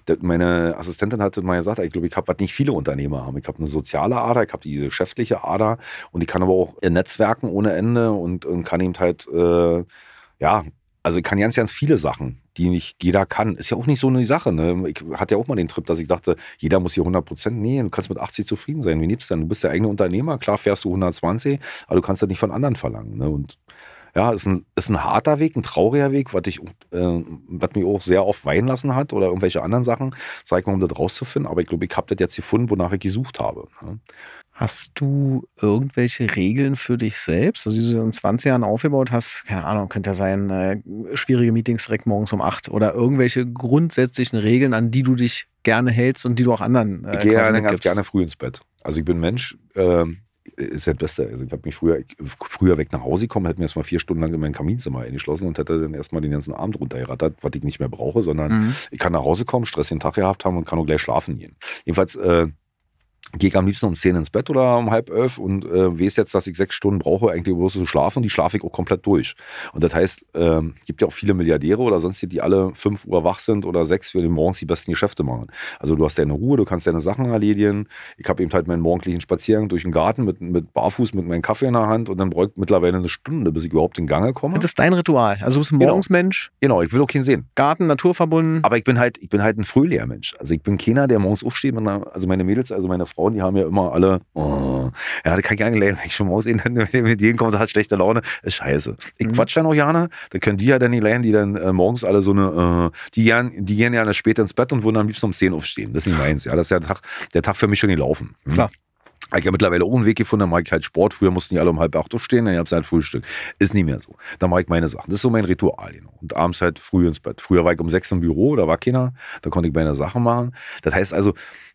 Meine Assistentin hat mal gesagt, ich glaube, ich habe, was nicht viele Unternehmer haben. Ich habe eine soziale Ader, ich habe die geschäftliche Ader und ich kann aber auch Netzwerken ohne Ende und, und kann eben halt, äh, ja, also ich kann ganz, ganz viele Sachen, die nicht jeder kann. Ist ja auch nicht so eine Sache. Ne? Ich hatte ja auch mal den Trip, dass ich dachte, jeder muss hier hundert Prozent. Nee, du kannst mit achtzig zufrieden sein. Wie liebst du denn? Du bist der eigene Unternehmer. Klar fährst du hundertzwanzig, aber du kannst das nicht von anderen verlangen. Ne? Und ja, ist ein, ist ein harter Weg, ein trauriger Weg, was, ich, äh, was mich auch sehr oft weinen lassen hat oder irgendwelche anderen Sachen, sag ich mal, um das rauszufinden. Aber ich glaube, ich habe das jetzt gefunden, wonach ich gesucht habe. Ne? Hast du irgendwelche Regeln für dich selbst, also die du in zwanzig Jahren aufgebaut hast? Keine Ahnung, könnte ja sein, äh, schwierige Meetings direkt morgens um acht oder irgendwelche grundsätzlichen Regeln, an die du dich gerne hältst und die du auch anderen äh, Ich gehe ja dann ganz gerne früh ins Bett. Also ich bin Mensch, äh, ist ja das Beste. Also ich habe mich früher, früher weg nach Hause gekommen, hätte mir erstmal vier Stunden lang in mein Kaminzimmer eingeschlossen und hätte dann erstmal den ganzen Abend runtergerattert, was ich nicht mehr brauche, sondern mhm. ich kann nach Hause kommen, stressigen Tag gehabt haben und kann auch gleich schlafen gehen. Jedenfalls äh, gehe ich am liebsten um zehn ins Bett oder um halb elf und äh, weiß jetzt, dass ich sechs Stunden brauche, eigentlich bloß zu schlafen. Die schlafe ich auch komplett durch. Und das heißt, es ähm, gibt ja auch viele Milliardäre oder sonst die alle fünf Uhr wach sind oder sechs für den morgens die besten Geschäfte machen. Also du hast deine Ruhe, du kannst deine Sachen erledigen. Ich habe eben halt meinen morgendlichen Spaziergang durch den Garten mit, mit Barfuß, mit meinem Kaffee in der Hand und dann brauche ich mittlerweile eine Stunde, bis ich überhaupt in Gange komme. Das ist dein Ritual. Also du bist ein Morgensmensch. Genau, genau, ich will auch keinen sehen. Garten, naturverbunden. Aber ich bin halt, ich bin halt ein Frühlehrmensch. Also ich bin keiner, der morgens aufsteht. Also meine Mädels, also meine Frauen, die haben ja immer alle, oh, ja, das kann ich gar nicht lernen, wenn ich schon mal aussehen, wenn mit denen kommt, hat schlechte Laune, ist scheiße. Ich mhm. quatsch dann auch gerne, da können die ja dann nicht lernen, die dann äh, morgens alle so eine, äh, die, gern, die gehen ja später ins Bett und würden am liebsten um zehn aufstehen. Das ist nicht meins, ja, das ist ja der Tag, der Tag für mich schon gelaufen. Mhm. Klar. Ich habe ja mittlerweile auch einen Weg gefunden, dann mache ich halt Sport. Früher mussten die alle um halb acht aufstehen, dann habe ich halt Frühstück. Ist nicht mehr so. Dann mache ich meine Sachen. Das ist so mein Ritual. Genau. Und abends halt früh ins Bett. Früher war ich um sechs im Büro, da war keiner, da konnte ich meine Sachen machen. Das heißt also,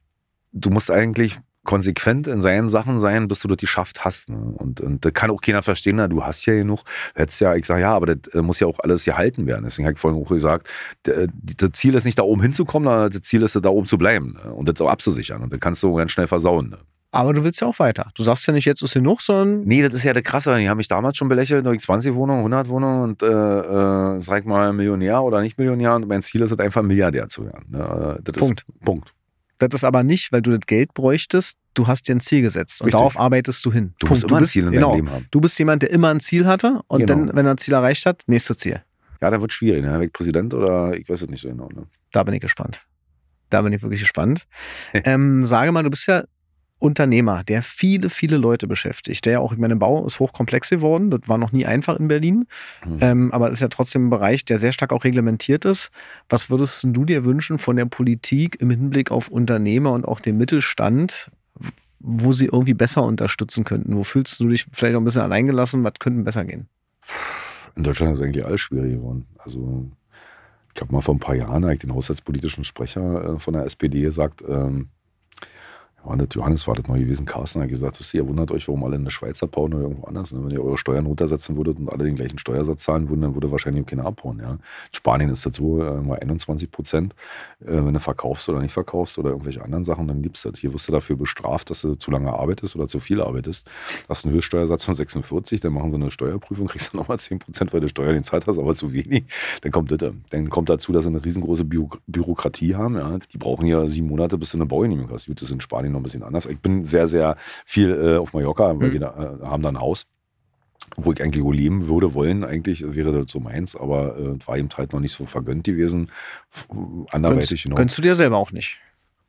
du musst eigentlich konsequent in seinen Sachen sein, bis du das geschafft hast. Ne? Und, und da kann auch keiner verstehen, na, du hast ja genug. Hättest ja, ich sage, ja, aber das muss ja auch alles gehalten werden. Deswegen habe ich vorhin auch gesagt, das Ziel ist nicht da oben hinzukommen, sondern das Ziel ist da oben zu bleiben, ne? Und das auch abzusichern. Und das kannst du ganz schnell versauen. Ne? Aber du willst ja auch weiter. Du sagst ja nicht, jetzt ist genug, sondern... Nee, das ist ja der Krasse. Die haben mich damals schon belächelt, durch zwanzig Wohnungen, hundert Wohnungen und, äh, äh, sag mal, Millionär oder nicht Millionär. Und mein Ziel ist es einfach, Milliardär zu werden. Ne? Das Punkt. Ist, Punkt. Das ist aber nicht, weil du das Geld bräuchtest, du hast dir ein Ziel gesetzt und Richtig. darauf arbeitest du hin. Du Punkt. musst immer du bist, ein Ziel in genau, deinem Leben haben. Du bist jemand, der immer ein Ziel hatte und Genau. dann, wenn er ein Ziel erreicht hat, nächstes Ziel. Ja, dann wird es schwierig. Ne? Wird Präsident oder ich weiß es nicht so genau. Ne? Da bin ich gespannt. Da bin ich wirklich gespannt. ähm, sage mal, du bist ja Unternehmer, der viele, viele Leute beschäftigt. Der ja auch, ich meine, Bau ist hochkomplex geworden. Das war noch nie einfach in Berlin. Mhm. Ähm, aber es ist ja trotzdem ein Bereich, der sehr stark auch reglementiert ist. Was würdest du dir wünschen von der Politik im Hinblick auf Unternehmer und auch den Mittelstand, wo sie irgendwie besser unterstützen könnten? Wo fühlst du dich vielleicht auch ein bisschen alleingelassen? Was könnte besser gehen? In Deutschland ist eigentlich alles schwierig geworden. Also ich habe mal vor ein paar Jahren eigentlich den haushaltspolitischen Sprecher von der S P D gesagt, ähm, Johannes war das noch gewesen, Carsten hat gesagt, wisst ihr, ihr wundert euch, warum alle in der Schweiz abhauen oder irgendwo anders. Wenn ihr eure Steuern runtersetzen würdet und alle den gleichen Steuersatz zahlen würden, dann würde wahrscheinlich auch keiner abhauen. Ja. In Spanien ist das so, äh, mal einundzwanzig Prozent. Äh, wenn du verkaufst oder nicht verkaufst oder irgendwelche anderen Sachen, dann gibt's das. Hier wirst du dafür bestraft, dass du zu lange arbeitest oder zu viel arbeitest. Hast einen Höchststeuersatz von sechsundvierzig, dann machen sie eine Steuerprüfung, kriegst dann nochmal zehn Prozent, weil du Steuer den Zeit hast, aber zu wenig. Dann kommt das. Dann kommt dazu, dass sie eine riesengroße Bü Bürokratie haben. Ja. Die brauchen ja sieben Monate, bis du eine Baugenehmigung hast. Das ist in Spanien noch ein bisschen anders. Ich bin sehr, sehr viel äh, auf Mallorca, weil mhm. wir da, äh, haben da ein Haus, wo ich eigentlich wo leben würde, wollen. Eigentlich wäre das so meins, aber äh, war eben halt noch nicht so vergönnt gewesen. Anderweitig genau. Gönnst du dir selber auch nicht?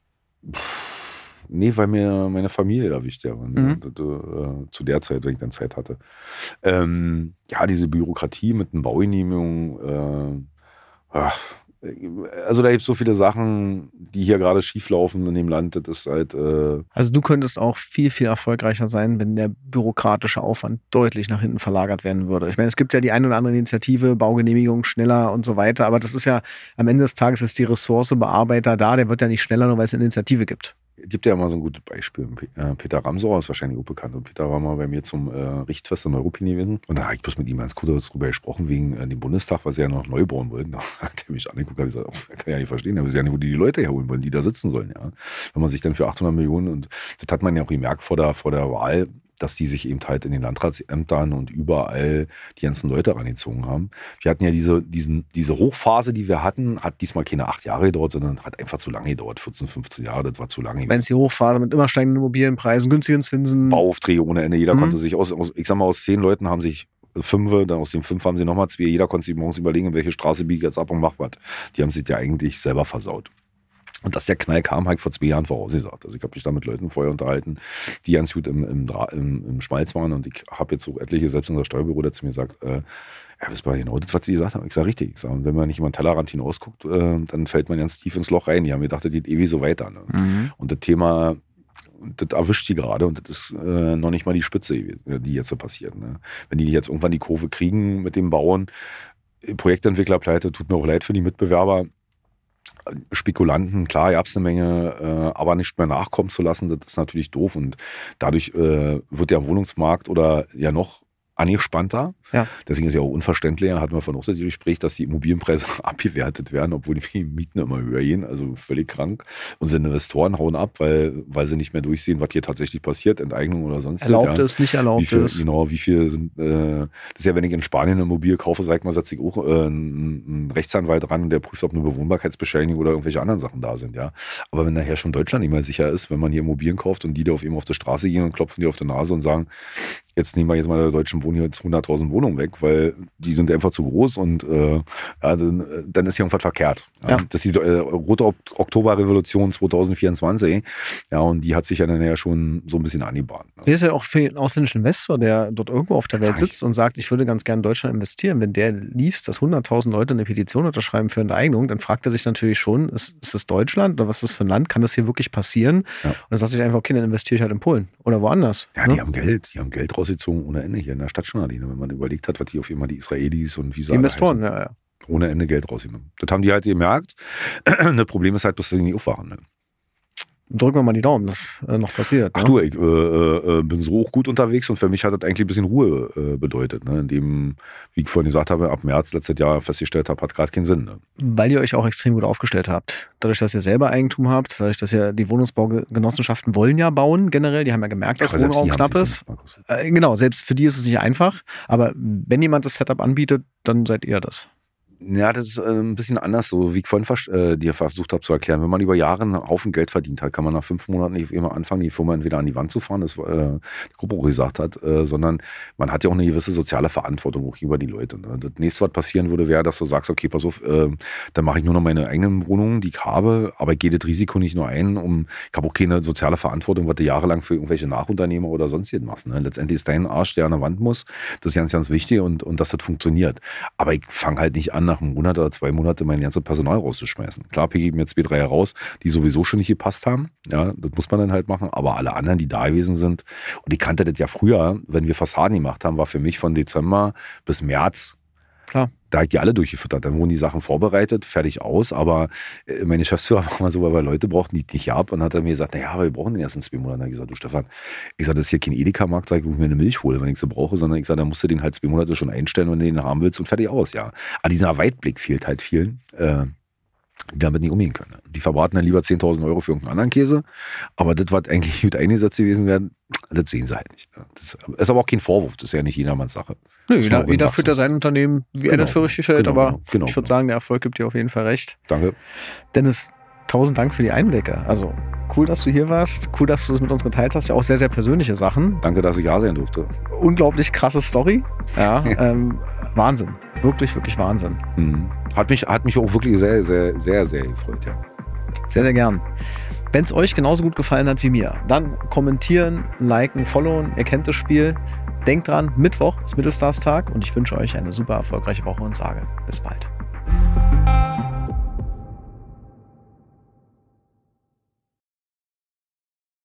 Nee, weil mir meine Familie da wichtig war. Mhm. Das, äh, zu der Zeit, wenn ich dann Zeit hatte. Ähm, ja, diese Bürokratie mit den Baugenehmigungen, äh, ach, also da gibt es so viele Sachen, die hier gerade schief laufen in dem Land. Das ist halt. Äh also du könntest auch viel, viel erfolgreicher sein, wenn der bürokratische Aufwand deutlich nach hinten verlagert werden würde. Ich meine, es gibt ja die eine oder andere Initiative, Baugenehmigung schneller und so weiter, aber das ist ja am Ende des Tages ist die Ressource Bearbeiter da, der wird ja nicht schneller, nur weil es eine Initiative gibt. Es gibt ja immer so ein gutes Beispiel. Peter Ramsauer ist wahrscheinlich auch bekannt. Und Peter war mal bei mir zum äh, Richtfest in Neuruppin gewesen. Und da habe ich bloß mit ihm ganz kurz drüber gesprochen, wegen äh, dem Bundestag, was sie ja noch neu bauen wollten. Da hat er mich angeguckt und gesagt, oh, kann ich ja nicht verstehen. Da wissen ja nicht, wo die die Leute herholen wollen, die da sitzen sollen. Ja. Wenn man sich dann für achthundert Millionen, und das hat man ja auch gemerkt vor der, vor der Wahl, dass die sich eben halt in den Landratsämtern und überall die ganzen Leute rangezogen haben. Wir hatten ja diese, diesen, diese Hochphase, die wir hatten, hat diesmal keine acht Jahre gedauert, sondern hat einfach zu lange gedauert. vierzehn, fünfzehn Jahre, das war zu lange. Wenn es die Hochphase mit immer steigenden Immobilienpreisen, günstigen Zinsen. Bauaufträge ohne Ende. Jeder mhm. konnte sich aus, aus, ich sag mal, aus zehn Leuten haben sich fünf, dann aus den fünf haben sie nochmal zwei. Jeder konnte sich morgens überlegen, in welche Straße biege ich jetzt ab und mach was. Die haben sich ja eigentlich selber versaut. Und dass der Knall kam, habe ich vor zwei Jahren vorausgesagt. Also ich habe mich da mit Leuten vorher unterhalten, die ganz gut im, im, im, im Schmalz waren. Und ich habe jetzt auch etliche, selbst unser Steuerbüro, dazu mir gesagt, äh, ja, wisst ihr genau das, was sie gesagt haben. Ich sage richtig. Ich sag, wenn man nicht über den Tellerrand hinausguckt, äh, dann fällt man ganz tief ins Loch rein. Die haben gedacht, das geht ewig so weiter. Ne? Mhm. Und das Thema, das erwischt die gerade und das ist äh, noch nicht mal die Spitze, die jetzt so passiert. Ne? Wenn die jetzt irgendwann die Kurve kriegen mit dem Bauen, Projektentwicklerpleite, tut mir auch leid für die Mitbewerber, Spekulanten, klar, gab es eine Menge, äh, aber nicht mehr nachkommen zu lassen, das ist natürlich doof und dadurch äh, wird der Wohnungsmarkt oder ja noch angespannter. Ja. Deswegen ist ja auch unverständlich, hatten wir von auch das Gespräch, dass die Immobilienpreise abgewertet werden, obwohl die Mieten immer höher gehen, also völlig krank. Unsere Investoren hauen ab, weil, weil sie nicht mehr durchsehen, was hier tatsächlich passiert, Enteignung oder sonst was. Erlaubt ja. ist, nicht erlaubt wie viel, ist. Genau, wie viel sind, äh, das ist ja, wenn ich in Spanien eine Immobilie kaufe, sag ich mal, setze ich auch äh, einen Rechtsanwalt ran und der prüft, ob eine Bewohnbarkeitsbescheinigung oder irgendwelche anderen Sachen da sind, ja. Aber wenn nachher schon Deutschland nicht mehr sicher ist, wenn man hier Immobilien kauft und die da auf eben auf die Straße gehen und klopfen die auf die Nase und sagen, jetzt nehmen wir jetzt mal der deutschen Wohnung jetzt hunderttausend Wohnungen weg, weil die sind einfach zu groß und äh, ja, dann, dann ist hier irgendwas verkehrt. Ja. Ja. Das ist die äh, Rote Oktoberrevolution zwanzig vierundzwanzig, ja, und die hat sich ja dann ja schon so ein bisschen angebahnt. Ne? Der ist ja auch für einen ausländischen Investor, der dort irgendwo auf der Welt sitzt und sagt, ich würde ganz gerne in Deutschland investieren. Wenn der liest, dass hunderttausend Leute eine Petition unterschreiben für eine Eignung, dann fragt er sich natürlich schon, ist, ist das Deutschland oder was ist das für ein Land? Kann das hier wirklich passieren? Ja. Und dann sagt sich einfach, okay, dann investiere ich halt in Polen oder woanders. Ja, ne? die haben Geld, die haben Geld rausgezogen ohne Ende hier in der Stadt schon alleine, wenn man überlegt hat, was die auf immer die Israelis und wie sie die Investoren, ja, ja. Ohne Ende Geld rausgenommen. Das haben die halt gemerkt. Das Problem ist halt, dass sie nicht aufwachen. Ne? Drücken wir mal die Daumen, dass äh, noch passiert. Ach ne? du, ich äh, äh, bin so auch gut unterwegs und für mich hat das eigentlich ein bisschen Ruhe äh, bedeutet. Ne? Indem, wie ich vorhin gesagt habe, ab März letztes Jahr festgestellt habe, hat gerade keinen Sinn. Ne? Weil ihr euch auch extrem gut aufgestellt habt. Dadurch, dass ihr selber Eigentum habt, dadurch, dass ihr die Wohnungsbaugenossenschaften wollen ja bauen generell, die haben ja gemerkt, dass ja, Wohnraum knapp ist. Äh, genau, selbst für die ist es nicht einfach, aber wenn jemand das Setup anbietet, dann seid ihr das. Ja, das ist äh, ein bisschen anders, so wie ich vorhin vers- äh, dir versucht habe zu erklären. Wenn man über Jahre einen Haufen Geld verdient hat, kann man nach fünf Monaten nicht immer anfangen, die Firma entweder an die Wand zu fahren, das äh, die Gruppe auch gesagt hat, äh, sondern man hat ja auch eine gewisse soziale Verantwortung auch über die Leute. Ne? Das nächste, was passieren würde, wäre, dass du sagst, okay, pass auf, äh, dann mache ich nur noch meine eigenen Wohnungen, die ich habe, aber ich gehe das Risiko nicht nur ein, um, ich habe auch keine soziale Verantwortung, was du jahrelang für irgendwelche Nachunternehmer oder sonstiges machst. Ne? Letztendlich ist dein Arsch, der an der Wand muss, das ist ganz, ganz wichtig und, und dass das funktioniert. Aber ich fange halt nicht an, nach einem Monat oder zwei Monate mein ganzes Personal rauszuschmeißen. Klar, pick ich mir zwei, drei raus, die sowieso schon nicht gepasst haben. Ja, das muss man dann halt machen. Aber alle anderen, die da gewesen sind, und ich kannte das ja früher, wenn wir Fassaden gemacht haben, war für mich von Dezember bis März. Klar. Da habe ich die alle durchgefüttert. Dann wurden die Sachen vorbereitet, fertig aus. Aber meine Geschäftsführer war mal so, weil wir Leute brauchten, die ich nicht ab. Und hat er mir gesagt, naja, aber wir brauchen den ersten zwei Monate. Dann habe ich gesagt, du Stefan, ich sage, das ist hier kein Edeka-Markt, sag ich, wo ich mir eine Milch hole, wenn ich sie brauche, sondern ich sage, da musst du den halt zwei Monate schon einstellen, wenn du den haben willst und fertig aus, ja. Aber dieser Weitblick fehlt halt vielen, äh, die damit nicht umgehen können. Die verbraten dann lieber zehntausend Euro für irgendeinen anderen Käse. Aber das, was eigentlich gut eingesetzt gewesen wäre, das sehen sie halt nicht. Das ist aber auch kein Vorwurf, das ist ja nicht jedermanns Sache. Nö, jeder, jeder führt ja sein Unternehmen, wie genau, er das für richtig hält, genau, aber genau, ich würde sagen, der Erfolg gibt dir auf jeden Fall recht. Danke. Dennis, tausend Dank für die Einblicke. Also cool, dass du hier warst, cool, dass du es mit uns geteilt hast, ja auch sehr, sehr persönliche Sachen. Danke, dass ich da sein durfte. Unglaublich krasse Story. Ja, ähm, Wahnsinn. Wirklich, wirklich Wahnsinn. Mhm. Hat mich, hat mich auch wirklich sehr, sehr, sehr, sehr gefreut, ja. Sehr, sehr gern. Wenn es euch genauso gut gefallen hat wie mir, dann kommentieren, liken, followen, ihr kennt das Spiel. Denkt dran, Mittwoch ist Mittelstars-Tag und ich wünsche euch eine super erfolgreiche Woche und sage bis bald.